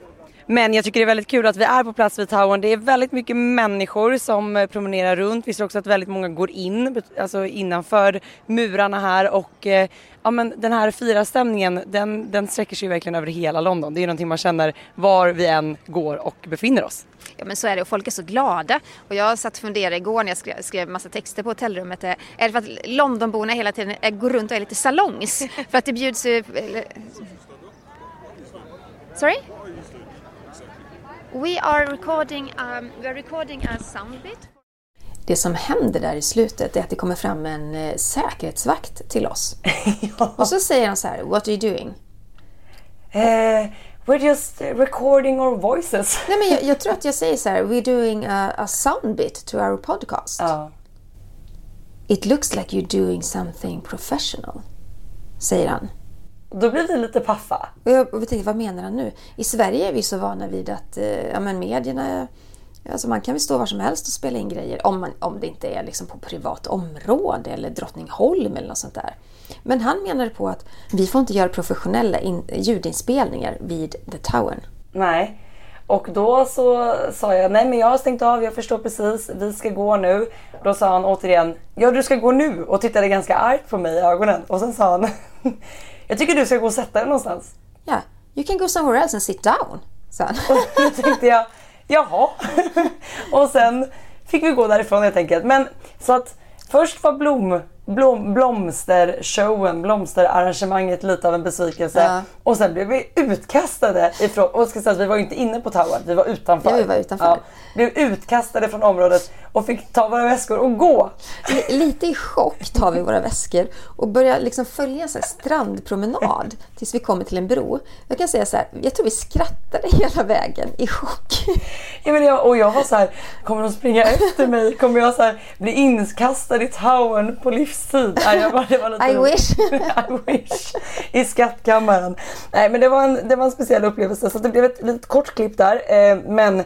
Men jag tycker det är väldigt kul att vi är på plats vid Towern. Det är väldigt mycket människor som promenerar runt. Vi ser också att väldigt många går in, alltså innanför murarna här. Och eh, ja, men den här firastämningen, den, den sträcker sig verkligen över hela London. Det är någonting man känner var vi än går och befinner oss. Ja, men så är det, och folk är så glada. Och jag satt och funderade igår när jag skrev, skrev massa texter på hotellrummet. Är det för att Londonborna hela tiden är, går runt och är lite salongs? För att det bjuds... Sorry? We are recording, um, we are recording a soundbit. Det som händer där i slutet är att det kommer fram en eh, säkerhetsvakt till oss. Ja. Och så säger han så här: What are you doing? Uh, we're just recording our voices. Nej, men jag, jag tror att jag säger så här: We're doing a, a soundbit to our podcast. Ja. It looks like you're doing something professional, säger han. Då blir vi lite paffa. Och jag och tänkte, vad menar han nu? I Sverige är vi så vana vid att eh, ja, men medierna... Alltså man kan väl stå var som helst och spela in grejer. Om, man, om det inte är liksom på privat område eller Drottningholm eller något sånt där. Men han menar på att vi får inte göra professionella in, ljudinspelningar vid The Towern. Nej. Och då så sa jag, nej men jag har stängt av, jag förstår precis, vi ska gå nu. Då sa han återigen, ja du ska gå nu. Och tittade ganska argt på mig i ögonen. Och sen sa han... Jag tycker du ska gå och sätta dig någonstans. Ja, yeah, you can go somewhere else and sit down, sa han. Och då tänkte jag, jaha. Och sen fick vi gå därifrån helt enkelt. Men så att först var blom, blom, blomstershowen, blomsterarrangemanget lite av en besvikelse. Ja. Och sen blev vi utkastade ifrån, och ska säga att vi var ju inte inne på Towern, vi var utanför. Ja, vi var utanför. Ja, blev utkastade från området och fick ta våra väskor och gå. L- lite i chock tar vi våra väskor och börjar liksom följa en så här strandpromenad tills vi kommer till en bro. Jag kan säga så här, jag tror vi skrattade hela vägen i chock. Ja, men jag, och jag var så här, kommer de springa efter mig? Kommer jag så här, bli inkastad i Towern på livstid? Nej, jag bara, det var lite I wish. I wish. I skattkammaren. Nej, men det var en, det var en speciell upplevelse. Så det blev ett litet kort klipp där. Eh, men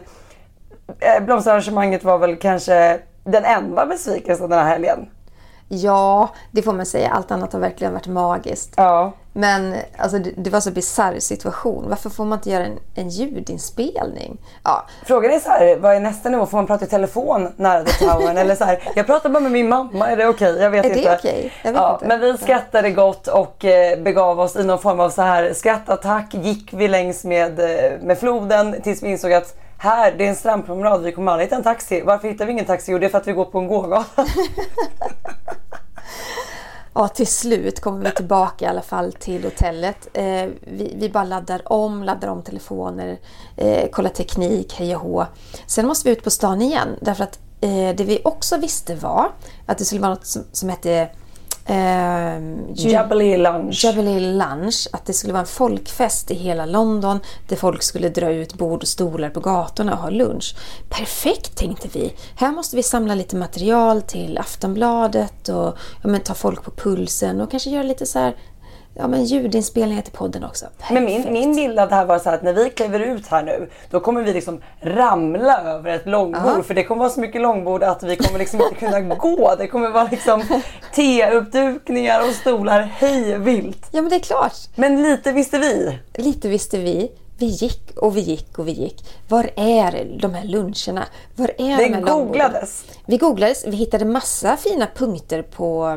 eh, blomsterarrangemanget var väl kanske den enda besvikelsen den här helgen. Ja, det får man säga. Allt annat har verkligen varit magiskt. Ja. Men alltså, det, det var så bizarr situation. Varför får man inte göra en, en ljudinspelning? Ja. Frågan är så här, vad är nästa nivå? Får man prata i telefon nära The Towern? Eller så här, jag pratar bara med min mamma, är det okej? Okay? Jag vet är inte. Är det okej? Okay? Jag vet ja, inte. Men vi skrattade gott och eh, begav oss i någon form av så här skrattattack. Gick vi längs med, eh, med floden tills vi insåg att här, det är en strandpromenad, vi kommer aldrig hitta en taxi. Varför hittar vi ingen taxi? Jo, det är för att vi går på en gågata. Ja, till slut kommer vi tillbaka i alla fall till hotellet. Eh, vi, vi bara laddar om, laddar om telefoner, eh, kollar teknik, hej och hå. Sen måste vi ut på stan igen, därför att eh, det vi också visste var att det skulle vara något som, som hette eh, Jubilee Lunch. Jubilee Lunch. Att det skulle vara en folkfest i hela London där folk skulle dra ut bord och stolar på gatorna och ha lunch. Perfekt, tänkte vi. Här måste vi samla lite material till Aftonbladet och ja, men, ta folk på pulsen och kanske göra lite så här, ja, men ljudinspelningar till podden också. Perfekt. Men min, min bild av det här var så här att när vi kliver ut här nu, då kommer vi liksom ramla över ett långbord. Aha. För det kommer vara så mycket långbord att vi kommer liksom inte kunna gå. Det kommer vara liksom teuppdukningar och stolar hej vilt. Ja, men det är klart. Men lite visste vi. Lite visste vi. Vi gick och vi gick och vi gick. Var är de här luncherna? Var är det de här googlades. Vi googlades. Vi hittade massa fina punkter på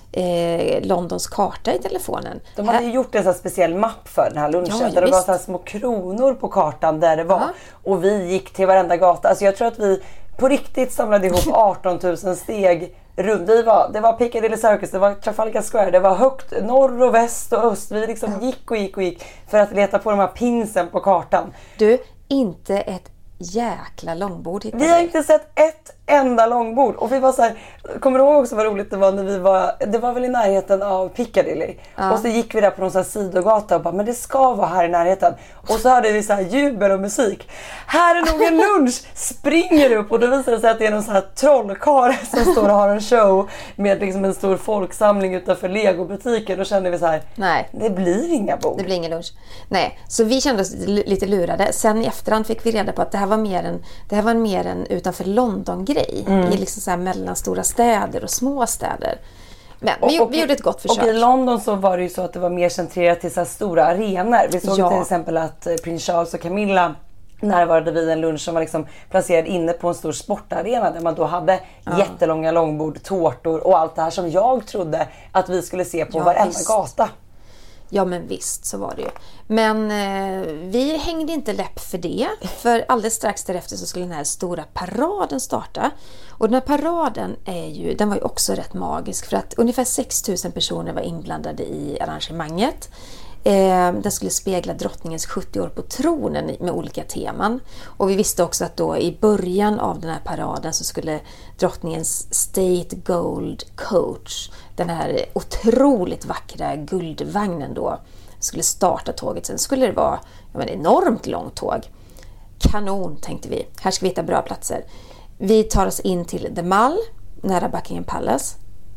Eh, Londons karta i telefonen. De hade ju gjort en sån speciell mapp för den här lunchen. Ja, där det var så här små kronor på kartan där det var. Aha. Och vi gick till varenda gata. Alltså jag tror att vi på riktigt samlade ihop arton tusen steg runt. Vi var, det var Piccadilly Circus, det var Trafalgar Square, det var högt norr och väst och öst. Vi liksom gick och gick och gick för att leta på de här pinsen på kartan. Du, inte ett jäkla långbord hittade. Vi har inte sett ett enda långbord och vi var så här, kommer du ihåg också vad roligt det var när vi var, det var väl i närheten av Piccadilly, ja. Och så gick vi där på någon sån här sidogata och bara, men det ska vara här i närheten, och så hade vi så här jubel och musik, här är nog en lunch, springer upp och då visar det sig att det är någon sån här trollkarl som står och har en show med liksom en stor folksamling utanför Lego-butiken. Då kände vi så här, nej, det blir inga bord. Det blir ingen lunch. Nej, så vi kände oss lite lurade. Sen i efterhand fick vi reda på att det här var mer en, det här var mer en utanför London grej, mm. i liksom så här mellan stora städer och små städer. Men vi, och, och, vi gjorde ett gott försök. Och i London så var det ju så att det var mer centrerat till så här stora arenor. Vi såg ja. till exempel att prins Charles och Camilla närvarade vid en lunch som var liksom placerad inne på en stor sportarena där man då hade ja. jättelånga långbord, tårtor och allt det här som jag trodde att vi skulle se på ja, varenda visst. gata. Ja men visst, så var det ju. Men eh, vi hängde inte läpp för det. För alldeles strax därefter så skulle den här stora paraden starta. Och den här paraden är ju, den var ju också rätt magisk. För att ungefär sex tusen personer var inblandade i arrangemanget. Eh, den skulle spegla drottningens sjuttio år på tronen med olika teman. Och vi visste också att då i början av den här paraden så skulle drottningens State Gold Coach, den här otroligt vackra guldvagnen då, skulle starta tåget. Sen skulle det vara ett enormt långt tåg. Kanon, tänkte vi. Här ska vi hitta bra platser. Vi tar oss in till The Mall, nära Buckingham Palace.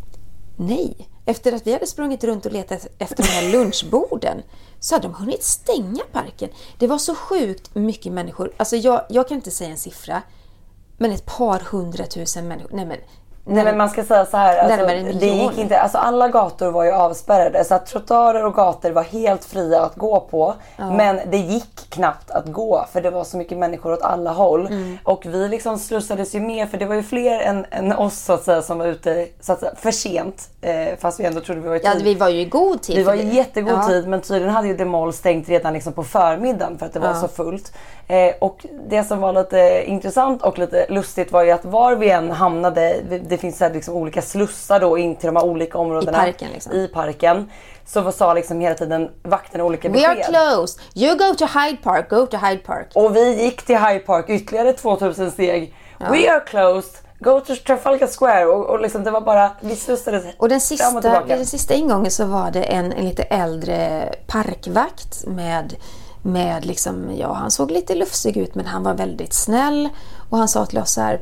Nej, efter att vi hade sprungit runt och letat efter de här lunchborden så hade de hunnit stänga parken. Det var så sjukt mycket människor. Alltså jag, jag kan inte säga en siffra, men ett par hundratusen människor. Nej men, Nej men man ska säga så här, alltså, det gick inte, alltså alla gator var ju avspärrade så att trottoarer och gator var helt fria att gå på, ja. Men det gick knappt att gå för det var så mycket människor åt alla håll mm. och vi liksom slussades ju med för det var ju fler än, än oss så att säga som var ute så att säga, för sent eh, fast vi ändå trodde vi var i tid. Ja, vi var ju i god tid. Vi var i jättegod ja. tid men tydligen hade ju The Mall stängt redan liksom på förmiddagen för att det var ja. så fullt. Eh, och det som var lite intressant och lite lustigt var ju att var vi än hamnade, det finns så här liksom olika slussar då in till de här olika områdena i parken, liksom. i parken. Så sa liksom hela tiden vakten olika besked. We are closed. You go to Hyde Park. Go to Hyde Park. Och vi gick till Hyde Park ytterligare tvåtusen steg. Ja. We are closed. Go to Trafalgar Square. Och, och liksom det var bara, vi slussades och den sista, fram och tillbaka. Den sista ingången så var det en, en lite äldre parkvakt med med liksom, ja han såg lite lufsig ut men han var väldigt snäll och han sa till oss så här: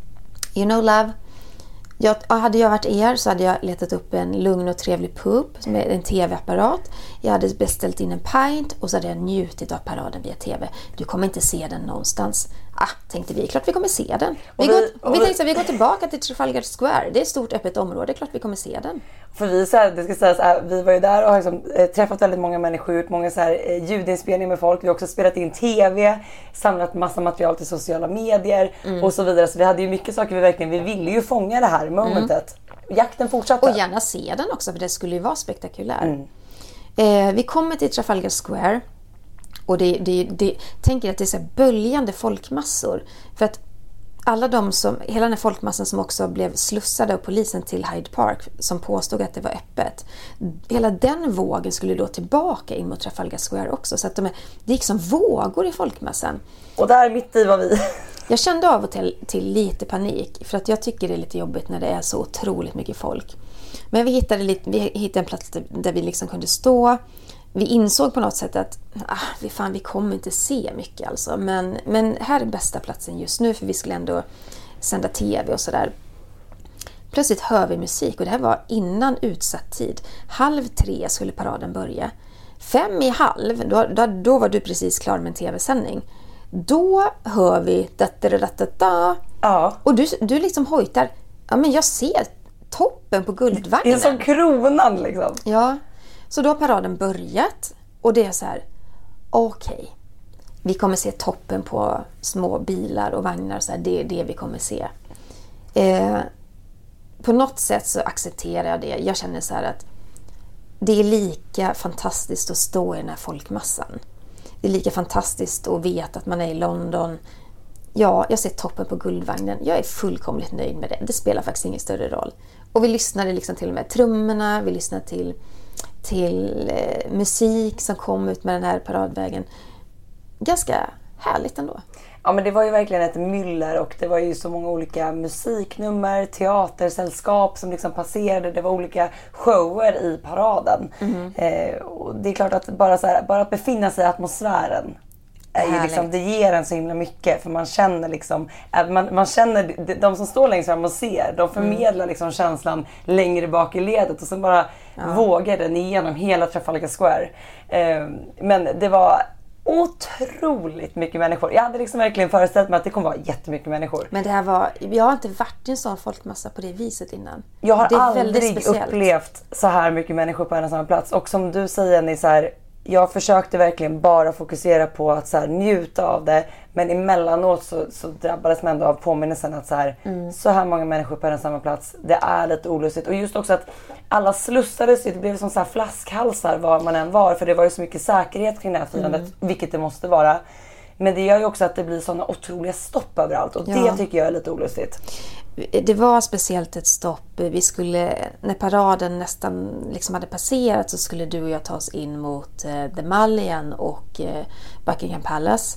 you know love, jag, hade jag varit er så hade jag letat upp en lugn och trevlig pub med en tv-apparat. Jag hade beställt in en pint och så hade jag njutit av paraden via tv. Du kommer inte se den någonstans. Ah, tänkte vi, klart vi kommer se den. Vi, vi, går, vi, vi tänkte att vi går tillbaka till Trafalgar Square. Det är ett stort öppet område, klart vi kommer se den. För vi, så här, det ska sägas, äh, vi var ju där och har liksom, äh, träffat väldigt många människor, ut många så här, äh, ljudinspelningar med folk. Vi har också spelat in tv, samlat massa material till sociala medier mm. och så vidare. Så vi hade ju mycket saker vi verkligen, vi ville ju fånga det här momentet. Mm. Jakten fortsatte. Och gärna se den också för det skulle ju vara spektakulär. Mm. Eh, vi kommer till Trafalgar Square och det, det, det, tänker att det är så här böljande folkmassor. För att alla de som, hela den här folkmassan som också blev slussade av polisen till Hyde Park som påstod att det var öppet. Hela den vågen skulle då tillbaka in mot Trafalgar Square också. Så att de är, det gick som vågor i folkmassan. Och där mitt i var vi. Jag kände av och till, till lite panik för att jag tycker det är lite jobbigt när det är så otroligt mycket folk. Men vi hittade, lite, vi hittade en plats där vi liksom kunde stå. Vi insåg på något sätt att ah, vi, fan, vi kommer inte se mycket alltså. Men, men här är bästa platsen just nu för vi skulle ändå sända tv och sådär. Plötsligt hör vi musik och det här var innan utsatt tid. Halv tre skulle paraden börja. Fem i halv, då, då, då var du precis klar med en tv-sändning. Då hör vi da, da, da, da, da. Ja. Och du, du liksom hojtar, ja men jag ser toppen på guldvagnen. Det är som kronan liksom. Ja. Så då har paraden börjat och det är så här, okej, okay, vi kommer se toppen på små bilar och vagnar, så här, det är det vi kommer se. Eh, på något sätt så accepterar jag det. Jag känner så här att det är lika fantastiskt att stå i den här folkmassan. Det är lika fantastiskt att veta att man är i London. Ja, jag ser toppen på guldvagnen. Jag är fullkomligt nöjd med det. Det spelar faktiskt ingen större roll. Och vi lyssnade liksom till och med trummorna, vi lyssnade till till eh, musik som kom ut med den här paradvägen. Ganska härligt ändå. Ja men det var ju verkligen ett myller och det var ju så många olika musiknummer, teatersällskap som liksom passerade. Det var olika shower i paraden. Mm. Eh, och det är klart att bara, så här, bara att befinna sig i atmosfären är ju liksom, det ger en så himla mycket för man känner liksom, man, man känner de som står längst fram och ser, de förmedlar mm. liksom känslan längre bak i ledet och så bara ja. vågar den igenom hela Trafalgar Square. Eh, men det var otroligt mycket människor. Jag hade liksom verkligen föreställt mig att det kommer vara jättemycket människor. Men det här var, jag har inte varit i en sån folkmassa på det viset innan. Jag har aldrig upplevt så här mycket människor på en och samma plats. Och som du säger, ni så här, jag försökte verkligen bara fokusera på att så här, njuta av det. Men emellanåt så, så drabbades man ändå av påminnelsen att så här, mm. så här många människor på en samma plats. Det är lite olustigt. Och just också att alla slussades, det blev som så här flaskhalsar var man än var. För det var ju så mycket säkerhet kring det här firandet, mm. vilket det måste vara. Men det gör ju också att det blir sådana otroliga stopp överallt. Och ja. det tycker jag är lite olustigt. Det var speciellt ett stopp. Vi skulle, när paraden nästan liksom hade passerat så skulle du och jag ta oss in mot eh, The Mall igen och eh, Buckingham Palace.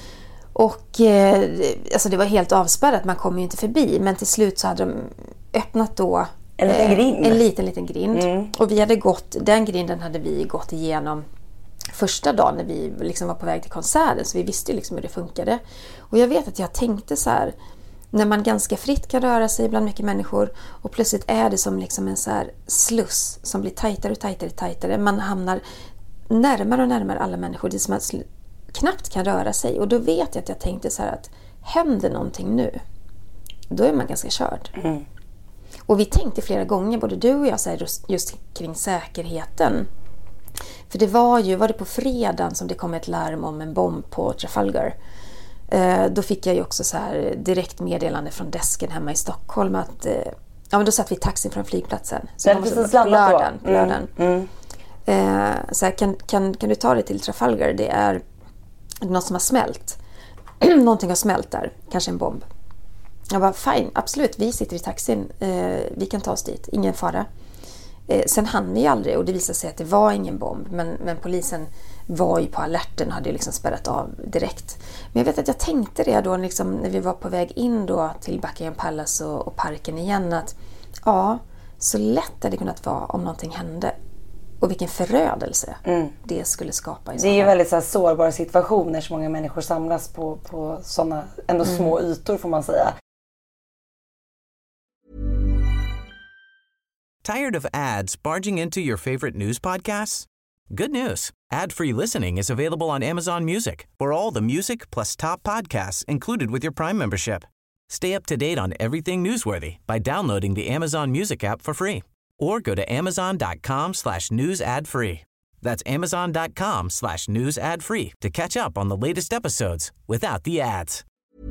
Och eh, alltså det var helt avspärrat, man kom ju inte förbi. Men till slut så hade de öppnat då en liten eh, grind. En liten, liten grind. Mm. Och vi hade gått, den grinden hade vi gått igenom första dagen när vi liksom var på väg till konserten. Så vi visste ju liksom hur det funkade. Och jag vet att jag tänkte så här, när man ganska fritt kan röra sig bland mycket människor och plötsligt är det som liksom en så här sluss som blir tajtare och tajtare och tajtare. Man hamnar närmare och närmare alla människor. Det är som att man knappt kan röra sig. Och då vet jag att jag tänkte så här att händer någonting nu, då är man ganska körd. Mm. Och vi tänkte flera gånger, både du och jag, så här, just, just kring säkerheten. För det var ju, var det på fredagen som det kom ett larm om en bomb på Trafalgar. Eh, då fick jag ju också så här direkt meddelande från desken hemma i Stockholm att eh, ja, men då satt vi i taxin från flygplatsen. Så det precis på lördagen. På lördagen. Mm. Mm. Eh, så här, kan, kan, kan du ta dig till Trafalgar? Det är något som har smält. Någonting har smält där. Kanske en bomb. Jag bara, fine, absolut. Vi sitter i taxin. Eh, vi kan ta oss dit. Ingen fara. Eh, sen hann vi aldrig och det visade sig att det var ingen bomb. Men, men polisen var ju på alerten och hade liksom spärrat av direkt. Men jag vet att jag tänkte det då liksom, när vi var på väg in då till Buckingham Palace och, och parken igen. Att ja, så lätt hade det kunnat vara om någonting hände. Och vilken förödelse mm. det skulle skapa. I det är ju väldigt så här, sårbara situationer så många människor samlas på, på sådana ändå mm. små ytor får man säga. Tired of ads barging into your favorite news podcasts? Good news. Ad-free listening is available on Amazon Music for all the music plus top podcasts included with your Prime membership. Stay up to date on everything newsworthy by downloading the Amazon Music app for free or go to amazon.com slash news ad free. That's amazon.com slash news ad free to catch up on the latest episodes without the ads.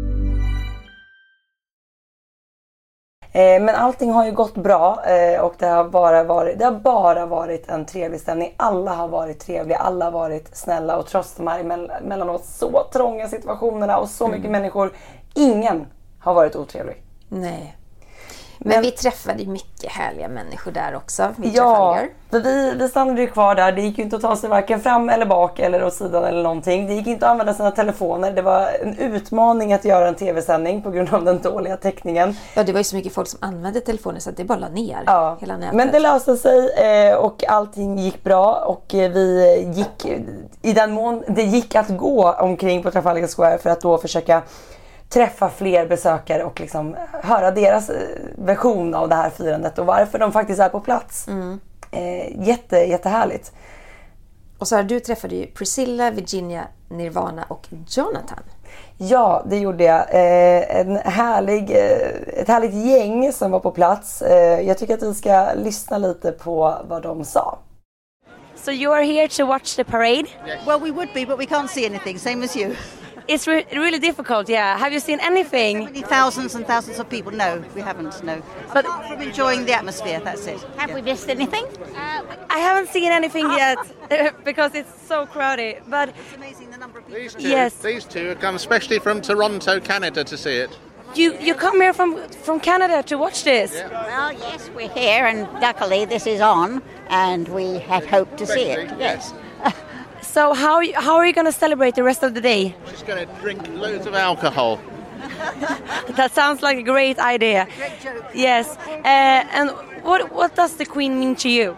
Men allting har ju gått bra och det har bara varit, det har bara varit en trevlig stämning. Alla har varit trevliga, alla har varit snälla och trots de här emellanåt så trånga situationerna och så mycket mm. människor, ingen har varit otrevlig. Nej. Men, Men vi träffade mycket härliga människor där också. Ja, för vi, vi stannade ju kvar där. Det gick ju inte att ta sig varken fram eller bak eller åt sidan eller någonting. Det gick inte att använda sina telefoner. Det var en utmaning att göra en tv-sändning på grund av den dåliga täckningen. Ja, det var ju så mycket folk som använde telefoner så att det bara la ner ja. hela nätet. Men det löste sig och allting gick bra och vi gick i den mån det gick att gå omkring på Trafalgar Square för att då försöka träffa fler besökare och liksom höra deras version av det här firandet och varför de faktiskt är på plats. Mm. Eh, jätte, jättehärligt. Och så här, du träffade ju Priscilla, Virginia, Nirvana och Jonathan. Ja, det gjorde jag. Eh, en härlig, eh, ett härligt gäng som var på plats. Eh, jag tycker att vi ska lyssna lite på vad de sa. So you are here to watch the parade? Yes. Well, we would be, but we can't see anything, same as you. It's re- really difficult, yeah. Have you seen anything? So many thousands and thousands of people. No, we haven't, no. But apart from enjoying the atmosphere, that's it. Have yeah. we missed anything? Uh, I haven't seen anything yet because it's so crowded. But it's amazing the number of people. These two, yes. these two have come especially from Toronto, Canada to see it. You you come here from from Canada to watch this? Yeah. Well, yes, we're here and luckily this is on and we had hoped to see it. Yes. So how how are you going to celebrate the rest of the day? She's going to drink loads of alcohol. That sounds like a great idea. Great joke. Yes. Uh, and what what does the Queen mean to you?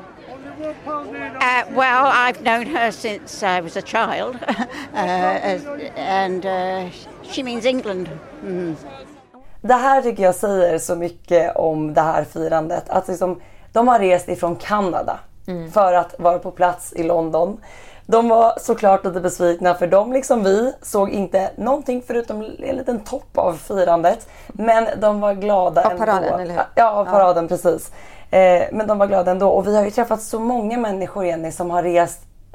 Uh, well, I've known her since I was a child, uh, and uh, she means England. Mm. Det här tycker jag säger så mycket om det här firandet. Att liksom, de har rest ifrån Kanada mm. för att vara på plats i London. De var såklart lite besvikna för de liksom vi såg inte någonting förutom en liten topp av firandet. Men de var glada av ändå. Paraden, eller hur? Ja, av paraden, ja. Precis. Eh, men de var glada ändå. Och vi har ju träffat så många människor, Jenny, som har rest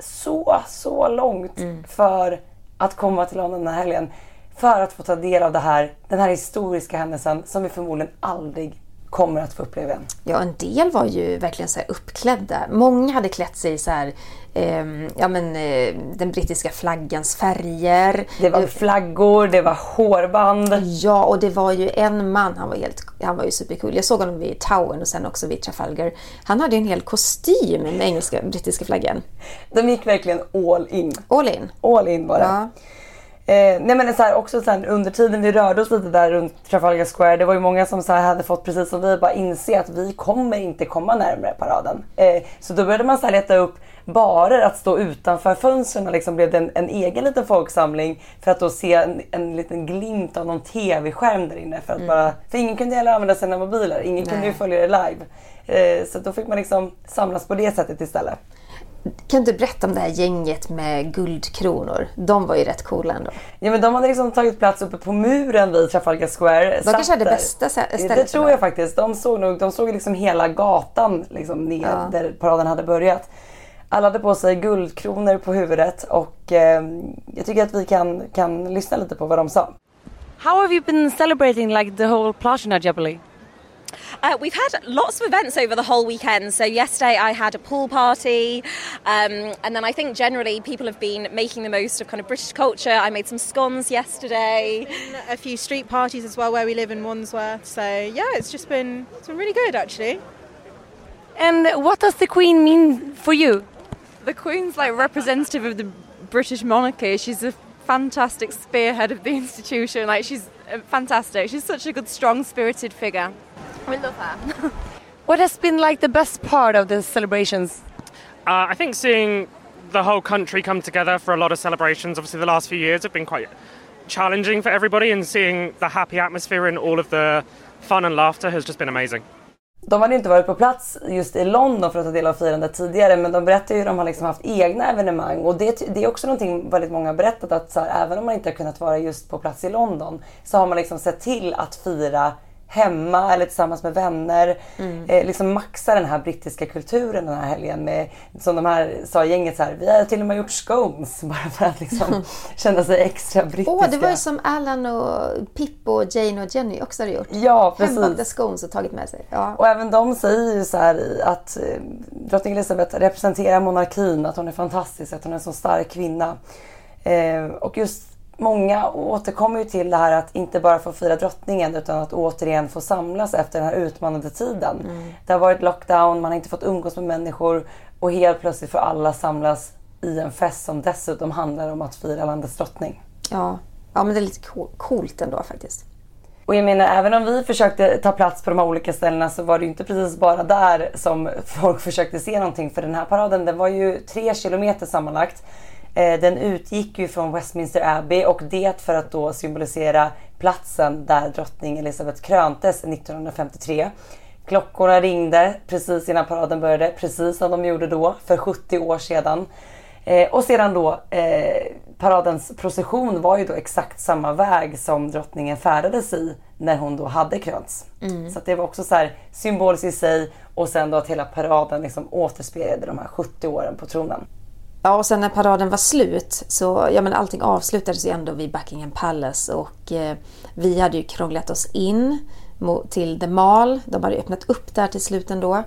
så, så långt mm. för att komma till London den här helgen. För att få ta del av det här, den här historiska händelsen som vi förmodligen aldrig kommer att få uppleva igen. Ja, en del var ju verkligen så här uppklädda. Många hade klätt sig i så här, eh, ja men eh, den brittiska flaggans färger. Det var flaggor, det var hårband. Ja, och det var ju en man, han var helt, han var ju supercool. Jag såg honom vid Towern och sen också vid Trafalgar. Han hade en hel kostym med engelska, brittiska flaggan. De gick verkligen all in. All in? All in bara. Ja. Eh, nej men så här, också så här, under tiden vi rörde oss lite där runt Trafalgar Square, det var ju många som så här, hade fått precis som vi bara inse att vi kommer inte komma närmare paraden. Eh, så då började man så här leta upp barer att stå utanför fönstren och liksom blev det en, en egen liten folksamling för att då se en, en liten glimt av någon tv-skärm där inne. För, att mm. bara, för ingen kunde heller använda sina mobiler, ingen nej. kunde ju följa det live. Eh, så då fick man liksom samlas på det sättet istället. Kan du berätta om det här gänget med guldkronor? De var ju rätt coola ändå. Ja, men de hade liksom tagit plats uppe på muren vid Trafalgar Square. De kanske är det bästa stället. Det tror jag faktiskt. De såg nog, de såg liksom hela gatan liksom ner ja. där paraden hade börjat. Alla hade på sig guldkronor på huvudet och eh, jag tycker att vi kan, kan lyssna lite på vad de sa. How have you been celebrating like the whole Platina Jubilee? Uh, we've had lots of events over the whole weekend. So yesterday I had a pool party, um, and then I think generally people have been making the most of kind of British culture. I made some scones yesterday. A few street parties as well where we live in Wandsworth. So yeah, it's just been it's been really good actually. And what does the Queen mean for you? The Queen's like representative of the British monarchy. She's a fantastic spearhead of the institution. Like she's fantastic. She's such a good, strong-spirited figure. We love her. What has been like the best part of the celebrations? Uh, I think seeing the whole country come together for a lot of celebrations. Obviously the last few years have been quite challenging for everybody, and seeing the happy atmosphere and all of the fun and laughter has just been amazing. De hade inte varit på plats just i London för att ta del av firandet tidigare, men de berättade ju att de har liksom haft egna evenemang, och det, det är också någonting väldigt många har berättat, att så här, även om man inte har kunnat vara just på plats i London så har man liksom sett till att fira hemma eller tillsammans med vänner, mm. eh, liksom maxa den här brittiska kulturen den här helgen med, som de här sa gänget så här, vi har till och med gjort scones bara för att liksom känna sig extra brittiska. Åh, oh, det var ju som Alan och Pippo och Jane och Jenny också hade gjort. Ja, precis. Hembakta scones och tagit med sig. Ja. Och även de säger ju så här att eh, drottning Elizabeth representerar monarkin, att hon är fantastisk, att hon är en så stark kvinna. Eh, och just många återkommer ju till det här att inte bara få fira drottningen utan att återigen få samlas efter den här utmanande tiden. Mm. Det har varit lockdown, man har inte fått umgås med människor, och helt plötsligt får alla samlas i en fest som dessutom handlar om att fira landets drottning. Ja, ja men det är lite coolt ändå faktiskt. Och jag menar, även om vi försökte ta plats på de här olika ställena så var det ju inte precis bara där som folk försökte se någonting. För den här paraden, den var ju tre kilometer sammanlagt. Den utgick ju från Westminster Abbey, och det för att då symbolisera platsen där drottning Elizabeth kröntes nittonhundrafemtiotre. Klockorna ringde precis innan paraden började, precis som de gjorde då för sjuttio år sedan. Eh, och sedan då, eh, paradens procession var ju då exakt samma väg som drottningen färdades i när hon då hade krönts. Mm. Så att det var också så här symboliskt i sig, och sen då att hela paraden liksom återspeglade de här sjuttio åren på tronen. Ja, och sen när paraden var slut så, ja men allting avslutades ju ändå vid Buckingham Palace, och eh, vi hade ju krånglat oss in mot, till The Mall. De hade öppnat upp där till slut ändå.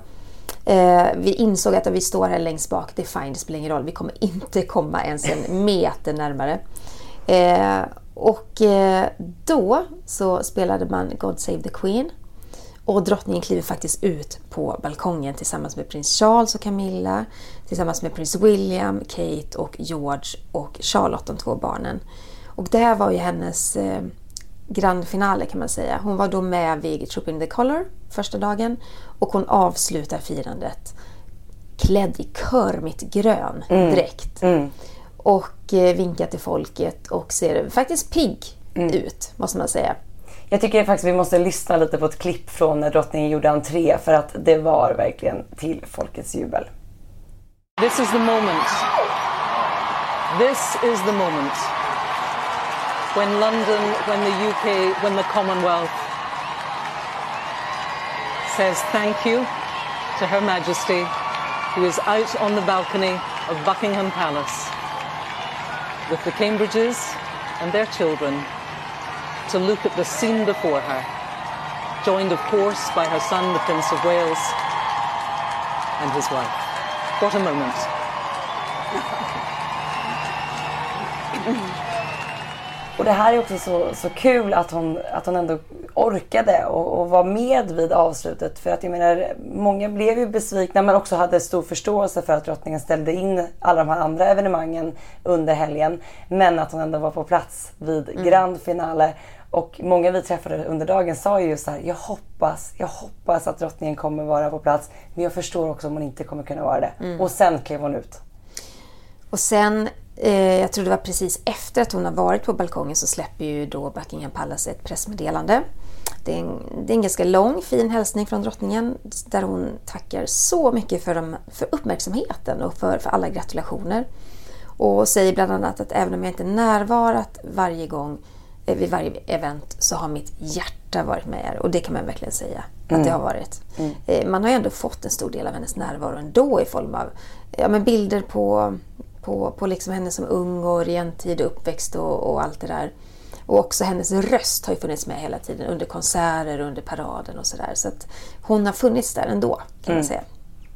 Eh, vi insåg att vi står här längst bak, det är fine, det spelar ingen roll. Vi kommer inte komma ens en meter närmare. Eh, och eh, då så spelade man God Save the Queen. Och drottningen kliver faktiskt ut på balkongen tillsammans med prins Charles och Camilla, tillsammans med prins William, Kate och George och Charlotte, de två barnen. Och det här var ju hennes eh, grandfinale kan man säga. Hon var då med vid Trooping the Colour första dagen, och hon avslutar firandet klädd i körmitt grön dräkt. Mm. Mm. Och eh, vinkar till folket och ser faktiskt pigg mm. ut, måste man säga. Jag tycker faktiskt vi måste lyssna lite på ett klipp från när drottningen gjorde entré, för att det var verkligen till folkets jubel. This is the moment. This is the moment. When London, when the U K, when the Commonwealth says thank you to Her Majesty, who is out on the balcony of Buckingham Palace with the Cambridges and their children to look at the scene before her, joined of course by her son, the Prince of Wales, and his wife. What a moment. Och det här är också så, så kul att hon, att hon ändå orkade och, och var med vid avslutet. För att jag menar, många blev ju besvikna men också hade stor förståelse för att drottningen ställde in alla de här andra evenemangen under helgen. Men att hon ändå var på plats vid mm. grand finale. Och många vi träffade under dagen sa ju så här: jag hoppas, jag hoppas att drottningen kommer vara på plats. Men jag förstår också om hon inte kommer kunna vara det. Mm. Och sen klev hon ut. Och sen, eh, jag tror det var precis efter att hon har varit på balkongen, så släpper ju då Buckingham Palace ett pressmeddelande. Det är, en, det är en ganska lång, fin hälsning från drottningen där hon tackar så mycket för, dem, för uppmärksamheten och för, för alla gratulationer. Och säger bland annat att även om jag inte närvarat varje gång eh, vid varje event, så har mitt hjärta varit med er. Och det kan man verkligen säga mm. att det har varit. Mm. Eh, man har ju ändå fått en stor del av hennes närvaro ändå i form av ja, men bilder på... på, på liksom henne som ung och rentid uppväxt och, och allt det där. Och också hennes röst har ju funnits med hela tiden under konserter, under paraden och sådär. Så att hon har funnits där ändå, kan mm. man säga.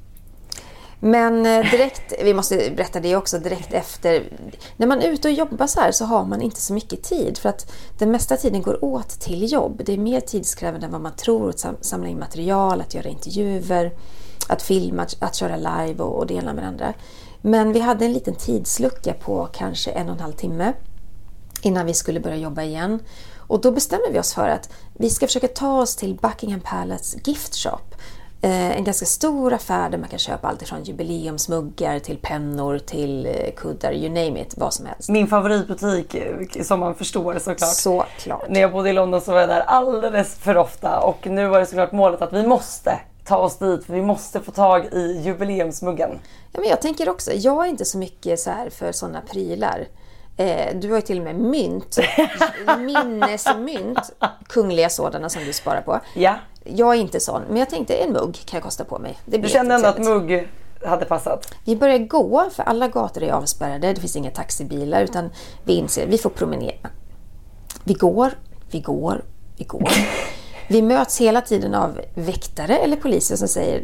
Men direkt, vi måste berätta det också, direkt efter, när man är ute och jobbar så här så har man inte så mycket tid. För att den mesta tiden går åt till jobb. Det är mer tidskrävande än vad man tror, att samla in material, att göra intervjuer, att filma, att köra live och, och det ena med det andra. Men vi hade en liten tidslucka på kanske en och en halv timme innan vi skulle börja jobba igen. Och då bestämmer vi oss för att vi ska försöka ta oss till Buckingham Palace Gift Shop. Eh, en ganska stor affär där man kan köpa allt från jubileumsmuggar till pennor till kuddar, you name it, vad som helst. Min favoritbutik, som man förstår såklart. Såklart. När jag bodde i London så var jag där alldeles för ofta. Och nu var det såklart målet att vi måste ta oss dit, för vi måste få tag i jubileumsmuggen. Ja, men jag tänker också, jag är inte så mycket så här för sådana prylar. Eh, du har ju till och med mynt, minnesmynt, kungliga sådana som du sparar på. Ja. Jag är inte sån, men jag tänkte en mugg kan jag kosta på mig. Det du kände ändå att mugg hade passat? Vi börjar gå, för alla gator är avspärrade, det finns inga taxibilar, utan vi inser, vi får promenera. Vi går, vi går, vi går. Vi möts hela tiden av väktare eller poliser som säger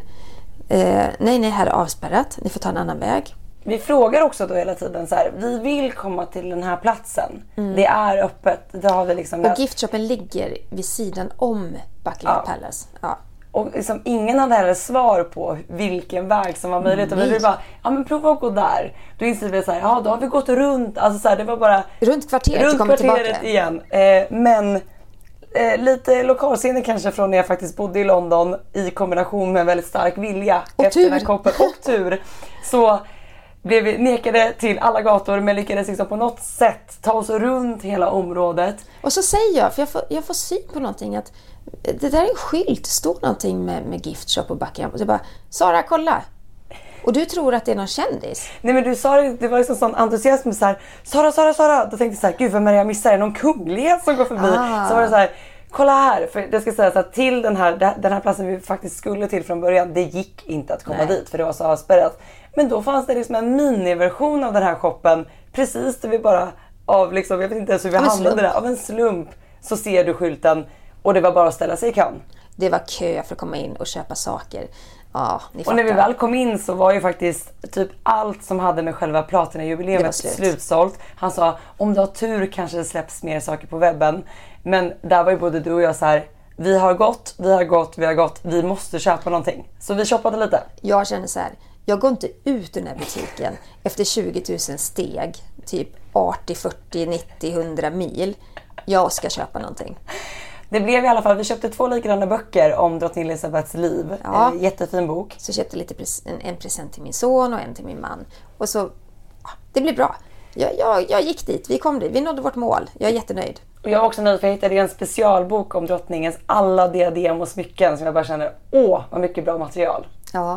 eh, nej, nej, här är avspärrat, ni får ta en annan väg. Vi frågar också då hela tiden så här: vi vill komma till den här platsen. Mm. Det är öppet. Det har vi liksom och giftshoppen ligger vid sidan om Buckingham ja. Palace. Ja. Och liksom, ingen hade heller svar på vilken väg som var möjligt. Mm. Och vi ville bara, ja men prova att gå där. Då inser vi så här, ja då har vi gått runt. Alltså så här, det var bara runt kvarteret, runt kvarteret igen. Eh, men eh, lite lokalscener kanske från när jag faktiskt bodde i London, i kombination med en väldigt stark vilja och efter tur. den här koppen och tur. Så blev vi nekade till alla gator, men lyckades liksom på något sätt ta oss runt hela området. Och så säger jag, för jag får, jag får syn på någonting, att det där är en skylt, det står någonting med, med gift shop och Buckingham. Och så bara, Sara, kolla! Och du tror att det är någon kändis? Nej, men du sa det, det var liksom sån entusiasm så här, Sara, Sara, Sara! Då tänkte jag så här, gud vem är det jag missar? Är det någon kunglighet som går förbi? Ah. Så var det så här, kolla här! För det ska sägas att till den här, den här platsen vi faktiskt skulle till från början, det gick inte att komma Nej. dit för det var så avspärrat. Men då fanns det liksom en miniversion av den här shoppen, precis där vi bara av liksom, jag vet inte ens hur vi hamnade där, av en slump så ser du skylten och det var bara att ställa sig i kön. Det var kö för att komma in och köpa saker. Ja, ni och när vi väl kom in så var ju faktiskt typ allt som hade med själva platinajubileet slut. slutsålt. Han sa, om du har tur kanske det släpps mer saker på webben. Men där var ju både du och jag så här, vi har gått, vi har gått, vi har gått, vi måste köpa någonting. Så vi shoppade lite. Jag känner så här, jag går inte ut ur den här butiken efter tjugo tusen steg, typ arton, fyrtio, nittio, hundra mil. Jag ska köpa någonting. Det blev i alla fall, vi köpte två likadana böcker om drottning Elizabeths liv. Ja. En jättefin bok. Så köpte lite pres- en, en present till min son och en till min man. Och så, ja, det blev bra. Jag, jag, jag gick dit, vi kom dit, vi nådde vårt mål. Jag är jättenöjd. Och jag är också nöjd för jag hittade en specialbok om drottningens alla diadem och smycken som jag bara känner, åh vad mycket bra material. Ja.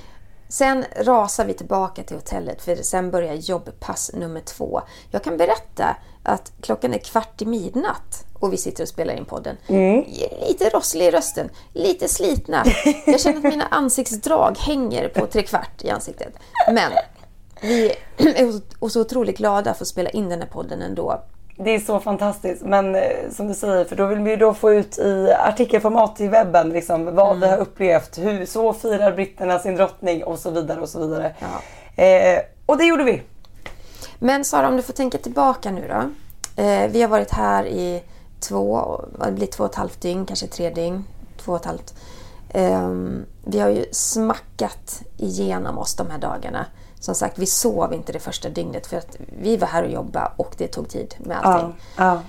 Sen rasar vi tillbaka till hotellet för sen börjar jobbpass nummer två. Jag kan berätta att klockan är kvart i midnatt och vi sitter och spelar in podden. Mm. Lite rosslig i rösten, lite slitna. Jag känner att mina ansiktsdrag hänger på tre kvart i ansiktet. Men vi är så otroligt glada för att spela in den här podden ändå. Det är så fantastiskt, men eh, som du säger, för då vill vi då få ut i artikelformat i webben liksom, vad mm. vi har upplevt, hur så firar britterna sin drottning och så vidare och så vidare. Ja. Eh, och det gjorde vi. Men Sara, om du får tänka tillbaka nu då. Eh, vi har varit här i två, det blir två och ett halvt dygn, kanske tre dygn, två och ett halvt. Eh, vi har ju smackat igenom oss de här dagarna. Som sagt, vi sov inte det första dygnet för att vi var här och jobbade och det tog tid med allting. Ja, ja.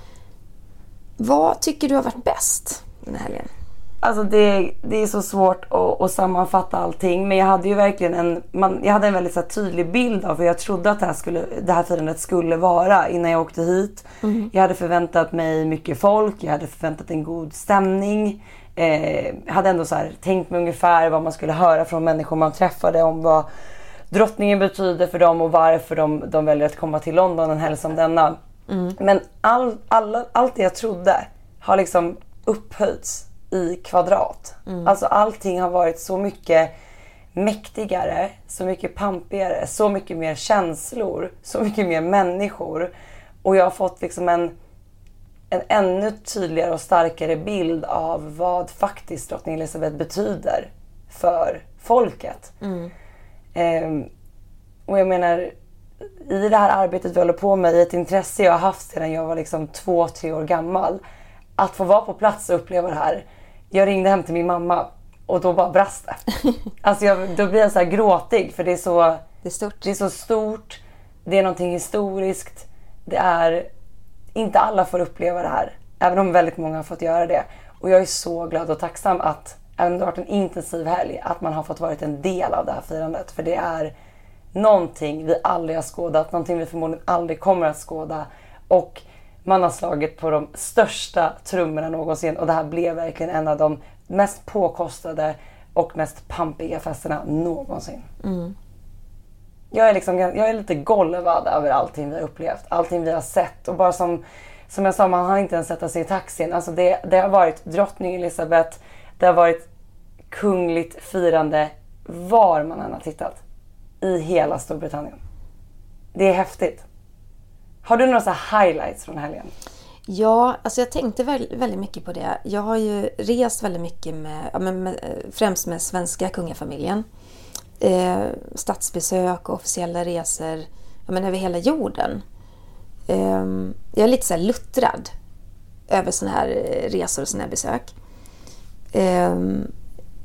Vad tycker du har varit bäst den här helgen? Alltså det, det är så svårt att, att sammanfatta allting. Men jag hade ju verkligen en, man, jag hade en väldigt så här, tydlig bild av hur jag trodde att det här, skulle, det här firandet skulle vara innan jag åkte hit. Mm. Jag hade förväntat mig mycket folk, jag hade förväntat en god stämning. Eh, jag hade ändå så här, tänkt mig ungefär vad man skulle höra från människor man träffade om vad drottningen betyder för dem och varför de, de väljer att komma till London en helg som denna. Mm. Men all, alla, allt det jag trodde har liksom upphöjts i kvadrat. Mm. Alltså allting har varit så mycket mäktigare, så mycket pampigare, så mycket mer känslor, så mycket mer människor. Och jag har fått liksom en, en ännu tydligare och starkare bild av vad faktiskt drottning Elizabeth betyder för folket. Mm. Um, och jag menar, i det här arbetet vi håller på med, i ett intresse jag har haft sedan jag var liksom två, tre år gammal, att få vara på plats och uppleva det här. Jag ringde hem till min mamma och då bara brast det. Alltså jag, då blir jag så här gråtig för det är så, det är stort. Det är så stort, det är någonting historiskt, det är, inte alla får uppleva det här, även om väldigt många har fått göra det. Och jag är så glad och tacksam att, även om det har varit en intensiv helg, att man har fått varit en del av det här firandet. För det är någonting vi aldrig har skådat, någonting vi förmodligen aldrig kommer att skåda. Och man har slagit på de största trummorna någonsin. Och det här blev verkligen en av de mest påkostade och mest pampiga festerna någonsin. Mm. Jag är, liksom, jag är lite golvad över allting vi har upplevt, allting vi har sett. Och bara som, som jag sa, man har inte ens sätta sig i taxin. Alltså det, det har varit drottning Elizabeth. Det har varit kungligt firande var man än har tittat. I hela Storbritannien. Det är häftigt. Har du några så här highlights från helgen? Ja, alltså jag tänkte väldigt mycket på det. Jag har ju rest väldigt mycket med, ja, med, med främst med svenska kungafamiljen. Eh, statsbesök och officiella resor, ja, men över hela jorden. Eh, jag är lite så här luttrad över såna här resor och såna här besök. Um,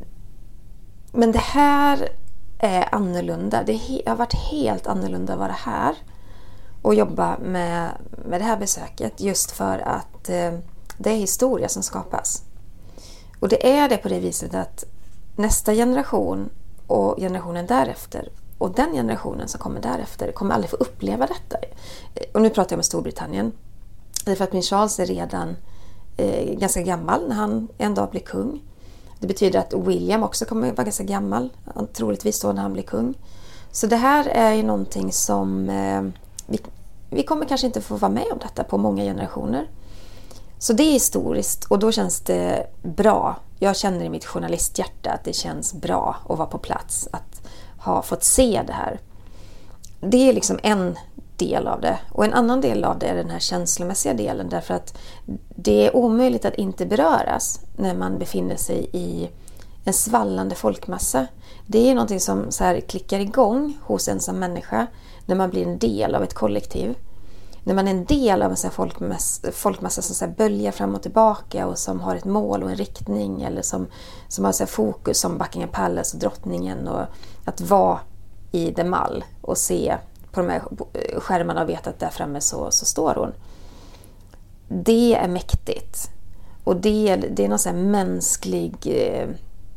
men det här är annorlunda. Det har varit helt annorlunda att vara här och jobba med, med det här besöket, just för att uh, det är historia som skapas. Och det är det på det viset att nästa generation och generationen därefter och den generationen som kommer därefter kommer aldrig få uppleva detta. Och nu pratar jag om Storbritannien. Därför att prins Charles är redan eh, ganska gammal när han en dag blir kung. Det betyder att William också kommer vara ganska gammal, troligtvis då när han blir kung. Så det här är ju någonting som eh, vi, vi kommer kanske inte få vara med om detta på många generationer. Så det är historiskt och då känns det bra. Jag känner i mitt journalisthjärta att det känns bra att vara på plats, att ha fått se det här. Det är liksom en del av det. Och en annan del av det är den här känslomässiga delen, därför att det är omöjligt att inte beröras när man befinner sig i en svallande folkmassa. Det är någonting som så här klickar igång hos en som människa när man blir en del av ett kollektiv. När man är en del av en sån här folkmassa, folkmassa som så här böljar fram och tillbaka och som har ett mål och en riktning, eller som, som har så här fokus som Buckingham Palace och drottningen, och att vara i The Mall och se på de här skärmarna och veta att där framme så, så står hon. Det är mäktigt. Och det, det är någon sån här mänsklig eh,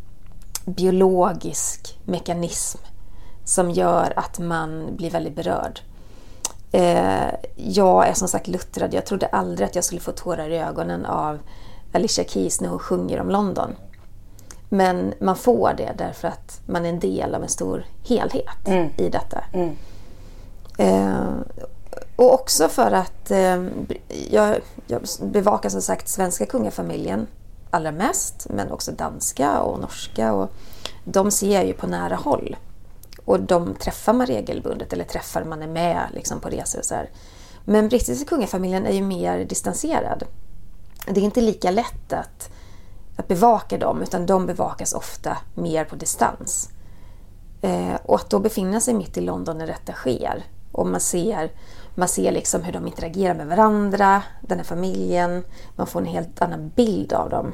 biologisk mekanism som gör att man blir väldigt berörd. Eh, jag är som sagt luttrad. Jag trodde aldrig att jag skulle få tårar i ögonen av Alicia Keys när hon sjunger om London. Men man får det därför att man är en del av en stor helhet mm. i detta. Mm. Eh, och också för att eh, jag, jag bevakar som sagt svenska kungafamiljen allra mest, men också danska och norska, och de ser jag ju på nära håll. och de träffar man regelbundet eller träffar man är med liksom, på resor och så här. Men brittiska kungafamiljen är ju mer distanserad. Det är inte lika lätt att, att bevaka dem, utan de bevakas ofta mer på distans. Eh, och att då befinna sig mitt i London när detta sker, och man ser, man ser liksom hur de interagerar med varandra, den här familjen, man får en helt annan bild av dem.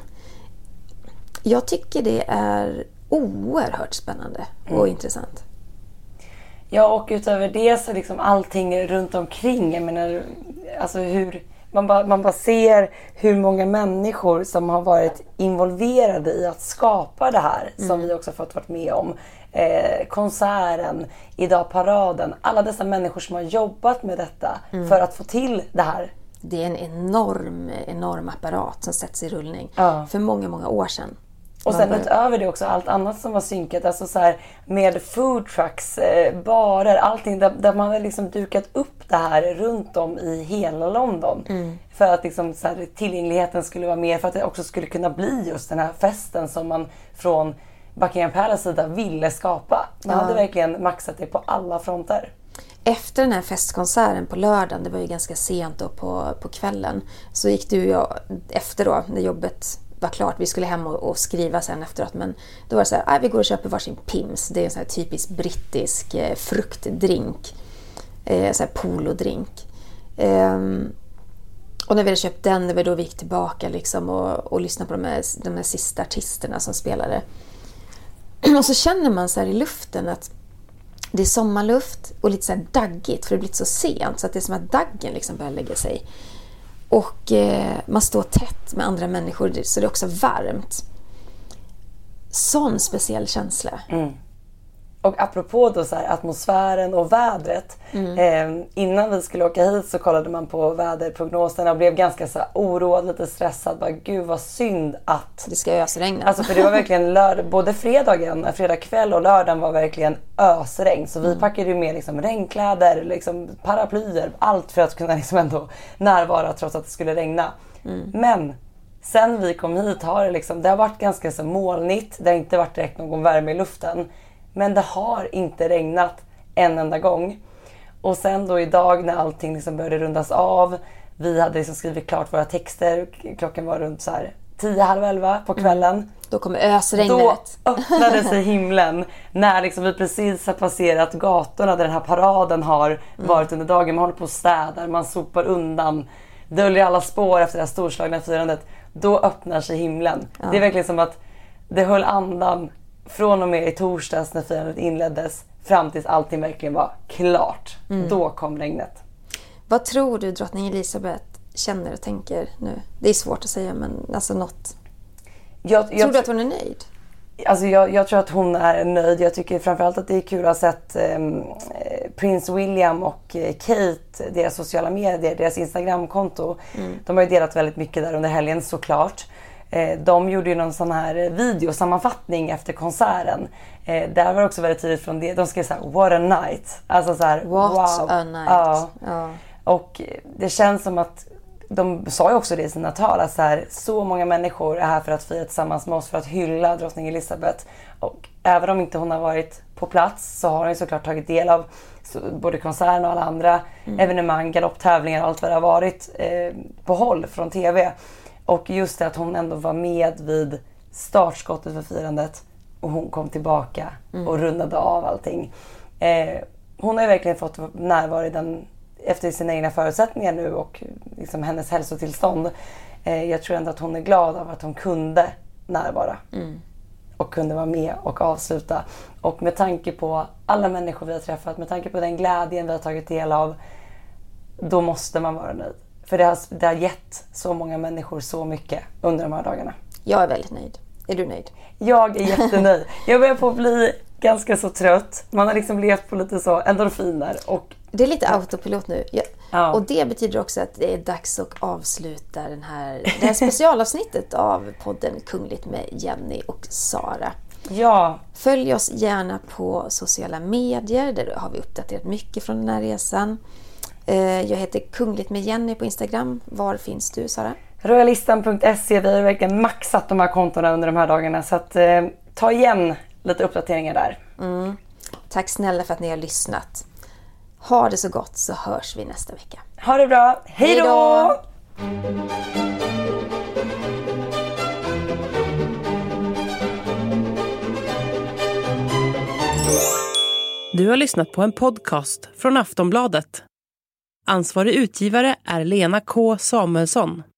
Jag tycker det är oerhört spännande och mm. intressant. Ja, och utöver det så liksom allting runt omkring. Jag menar, alltså hur, man, bara, man bara ser hur många människor som har varit involverade i att skapa det här. Mm. Som vi också fått varit med om. Eh, konserten, idag paraden. Alla dessa människor som har jobbat med detta mm. för att få till det här. Det är en enorm, enorm apparat som sätts i rullning ja. för många, många år sedan. Och sen utöver det också allt annat som var synkat, alltså så här med food trucks, eh, barer, allting där, där man har liksom dukat upp det här runt om i hela London. Mm. För att liksom så här, tillgängligheten skulle vara mer, för att det också skulle kunna bli just den här festen som man från Buckingham Palace sida ville skapa. Man ja. hade verkligen maxat det på alla fronter. Efter den här festkonserten på lördagen, det var ju ganska sent då på, på kvällen, så gick du och jag efter då när jobbet var klart, vi skulle hem och, och skriva sen efteråt, men då var det så här, ah, vi går och köper varsin Pims, det är en sån här typisk brittisk eh, fruktdrink, eh, så här polodrink. Um, och när vi hade köpt den, det var då vi gick tillbaka liksom och, och lyssnade på de här, de här sista artisterna som spelade. Och så känner man så här i luften att det är sommarluft och lite så här daggigt, för det blir så sent så att det är som att daggen liksom börjar lägga sig. Och eh, man står tätt med andra människor, så det är också varmt. Sån speciell känsla. Mm. Och apropå då så här, atmosfären och vädret. Mm. Eh, innan vi skulle åka hit så kollade man på väderprognoserna och blev ganska så här oroad, lite stressad. Bara, gud vad synd att det ska ösregna. Alltså för det var verkligen lörd- både fredagen, fredag kväll och lördagen var verkligen ösregn. Så vi mm. packade ju med liksom regnkläder, liksom paraplyer, allt för att kunna liksom ändå närvara trots att det skulle regna. Mm. Men sen vi kom hit har det liksom, det har varit ganska så molnigt. Det har inte varit direkt någon värme i luften. Men det har inte regnat en enda gång. Och sen då idag när allting liksom började rundas av. Vi hade liksom skrivit klart våra texter. Klockan var runt så här tio, halv elva på kvällen. Mm. Då kommer ösregnet. Då öppnade sig himlen. När liksom vi precis har passerat gatorna där den här paraden har mm. varit under dagen. Man håller på och städar, man sopar undan. Döljer alla spår efter det här storslagna firandet. Då öppnar sig himlen. Ja. Det är verkligen som att det höll andan från och med i torsdags när firandet inleddes fram tills allting verkligen var klart. Mm. Då kom regnet. Vad tror du drottning Elizabeth känner och tänker nu? Det är svårt att säga, men alltså något. Jag, jag tror du att hon är nöjd? Alltså jag, jag tror att hon är nöjd. Jag tycker framförallt att det är kul att ha sett eh, prins William och eh, Kate, deras sociala medier, deras Instagramkonto. Mm. De har ju delat väldigt mycket där under helgen såklart. De gjorde ju någon sån här videosammanfattning efter konserten. Eh, där var det också väldigt tydligt från det. De skrev så här, what a night. Alltså så här, what wow. a night. Ja. Ja. Och det känns som att de sa ju också det i sina tal. Att så, här, så många människor är här för att fira tillsammans med oss, för att hylla drottning Elizabeth. Och även om inte hon har varit på plats så har hon ju såklart tagit del av så, både konserten och alla andra mm. evenemang, galopptävlingar och allt vad det har varit eh, på håll från tv. Och just det att hon ändå var med vid startskottet för firandet och hon kom tillbaka mm. och rundade av allting. Eh, hon har ju verkligen fått närvaro i den, efter sina egna förutsättningar nu och liksom hennes hälsotillstånd. Eh, jag tror ändå att hon är glad av att hon kunde närvara mm. och kunde vara med och avsluta. Och med tanke på alla människor vi har träffat, med tanke på den glädjen vi har tagit del av, då måste man vara nöjd. För det har, det har gett så många människor så mycket under de här dagarna. Jag är väldigt nöjd. Är du nöjd? Jag är jättenöjd. Jag börjar på att bli ganska så trött. Man har liksom levt på lite så endorfiner. Och det är lite autopilot nu. Jag, ja. Och det betyder också att det är dags att avsluta den här, det här specialavsnittet av podden Kungligt med Jenny och Sara. Ja. Följ oss gärna på sociala medier. Där har vi uppdaterat mycket från den här resan. Jag heter Kungligt med Jenny på Instagram. Var finns du, Sara? Royalistan punkt se. Vi har verkligen maxat de här kontona under de här dagarna. Så att, eh, ta igen lite uppdateringar där. Mm. Tack Tack snälla för att ni har lyssnat. Ha det så gott, så hörs vi nästa vecka. Ha det bra. Hej då! Du har lyssnat på en podcast från Aftonbladet. Ansvarig utgivare är Lena K. Samuelsson.